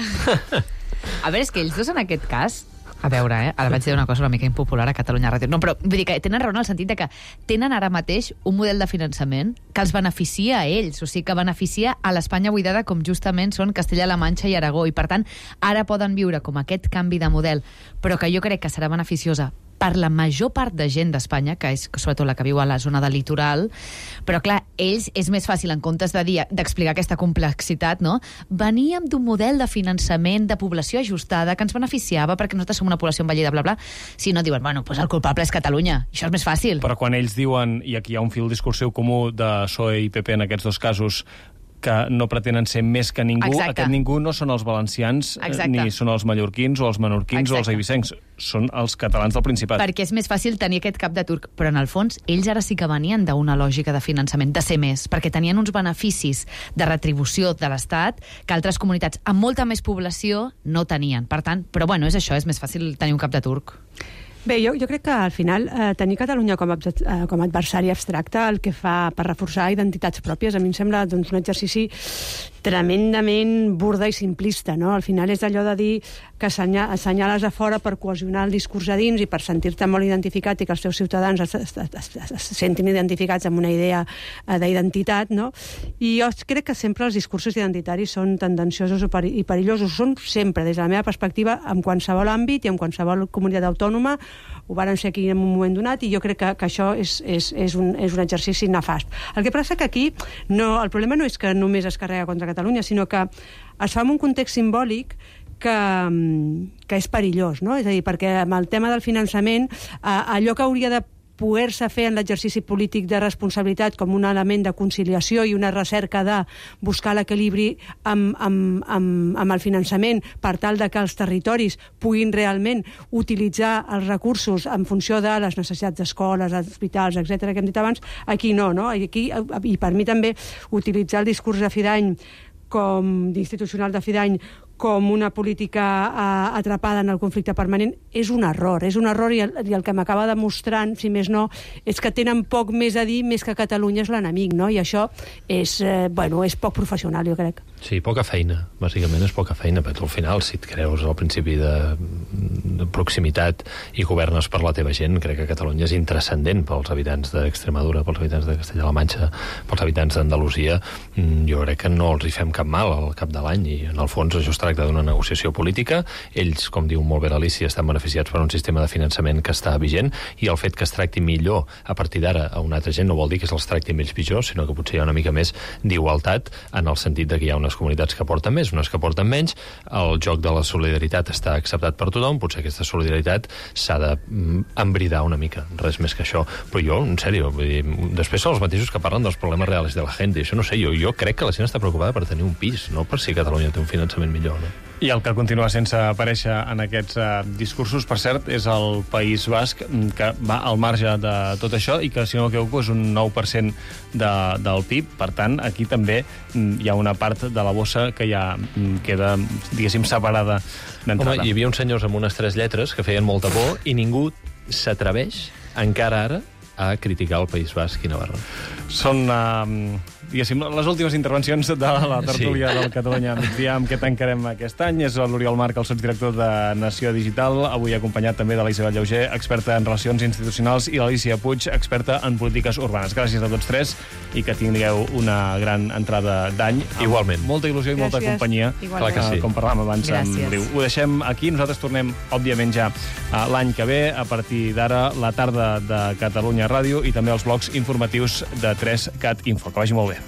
A veure, és que ells dos en aquest cas... A veure, ara vaig dir una cosa una mica impopular a Catalunya Ràdio. No, però vull dir que tenen raó en el sentit de que tenen ara mateix un model de finançament que els beneficia a ells, o sigui, que beneficia a l'Espanya buidada com justament són Castella-La Manxa i Aragó, i per tant ara poden viure com aquest canvi de model, però que jo crec que serà beneficiosa per la major part de gent d'Espanya, que és sobretot la que viu a la zona del litoral, però clar, ells és més fàcil, en comptes d'explicar aquesta complexitat, no? Veníem d'un model de finançament de població ajustada que ens beneficiava perquè nosaltres som una població envellida, bla, bla, si no diuen, bueno, doncs el culpable és Catalunya, això és més fàcil. Però quan ells diuen, i aquí hi ha un fil discursiu comú de PSOE i PP en aquests dos casos, que no pretenen ser més que ningú. Exacte. Aquest ningú no són els valencians, Exacte. ni són els mallorquins o els menorquins Exacte. O els eivissencs. Són els catalans del Principat. Perquè és més fàcil tenir aquest cap de turc. Però en el fons, ells ara sí que venien d'una lògica de finançament, de ser més, perquè tenien uns beneficis de retribució de l'Estat que altres comunitats amb molta més població no tenien. Per tant, però bueno, és això, és més fàcil tenir un cap de turc. Bé, jo crec que al final tenir Catalunya com a adversari abstracte el que fa per reforçar identitats pròpies a mi em sembla doncs, un exercici tremendament burda i simplista, no? Al final és allò de dir que assenyales a fora per cohesionar el discurs a dins i per sentir-te molt identificat i que els teus ciutadans es sentin identificats amb una idea d'identitat, no? I jo crec que sempre els discursos identitaris són tendenciosos i perillosos. Són sempre, des de la meva perspectiva, en qualsevol àmbit i en qualsevol comunitat autònoma. Ho varen ser aquí en un moment donat i jo crec que això és un exercici nefast. El que passa que aquí el problema no és que només es carrega contra Catalunya, sinó que es fa en un context simbòlic que és perillós, no? És a dir, perquè amb el tema del finançament, allò que hauria de poder-se fer en l'exercici polític de responsabilitat com un element de conciliació i una recerca de buscar l'equilibri amb el finançament per tal de que els territoris puguin realment utilitzar els recursos en funció de les necessitats d'escoles, hospitals, etc., que hem dit abans, aquí no? Aquí, i per mi també utilitzar el discurs de fi d'any institucional de fi d'any com una política atrapada en el conflicte permanent és un error i el que m'acaba demostrant, si més no, és que tenen poc més a dir més que Catalunya és l'enemic, no? I això és poc professional, jo crec. Sí, poca feina, bàsicament és poca feina, perquè al final, si et creus al principi de proximitat i governes per la teva gent, crec que Catalunya és intranscendent pels habitants d'Extremadura, pels habitants de Castella-La Manxa, pels habitants d'Andalusia. Jo crec que no els hi fem cap mal al cap de l'any, i en el fons això es tracta d'una negociació política. Ells, com diu molt bé l'Alícia, estan beneficiats per un sistema de finançament que està vigent, i el fet que es tracti millor a partir d'ara a una altra gent no vol dir que se'ls tracti amb ells pitjor, sinó que potser hi ha una mica més d'igualtat, en el sentit de que hi ha unes comunitats que porten més, unes que porten menys. El joc de la solidaritat està acceptat per tothom, potser aquesta solidaritat s'ha d'embridar una mica, res més que això. Però jo, en sèrio, vull dir, després són els mateixos que parlen dels problemes reals de la gent, i això no sé, jo crec que la gent està preocupada per tenir un pis, no per si Catalunya té un finançament millor, no? I el que continua sense aparèixer en aquests discursos, per cert, és el País Basc, que va al marge de tot això i que, si no m'equivoco, és un 9% del PIB. Per tant, aquí també hi ha una part de la bossa que ja queda, diguéssim, separada d'entrada. Home, hi havia uns senyors amb unes 3 lletres que feien molta por i ningú s'atreveix, encara ara, a criticar el País Basc i Navarra. Són, diguéssim, les últimes intervencions de la tertúlia del Catalunya Migdia, amb què tancarem aquest any. És l'Oriol Marc, el sotsdirector de Nació Digital, avui acompanyat també de la Isabel Llauger, experta en relacions institucionals, i l'Alícia Puig, experta en polítiques urbanes. Gràcies a tots tres i que tingueu una gran entrada d'any. Igualment. Molta il·lusió i molta companyia, com parlàvem abans amb Liu. Ho deixem aquí. Nosaltres tornem, òbviament, ja l'any que ve, a partir d'ara, la tarda de Catalunya Ràdio i també els blocs informatius de 3CAT Info. Que vagi molt bé.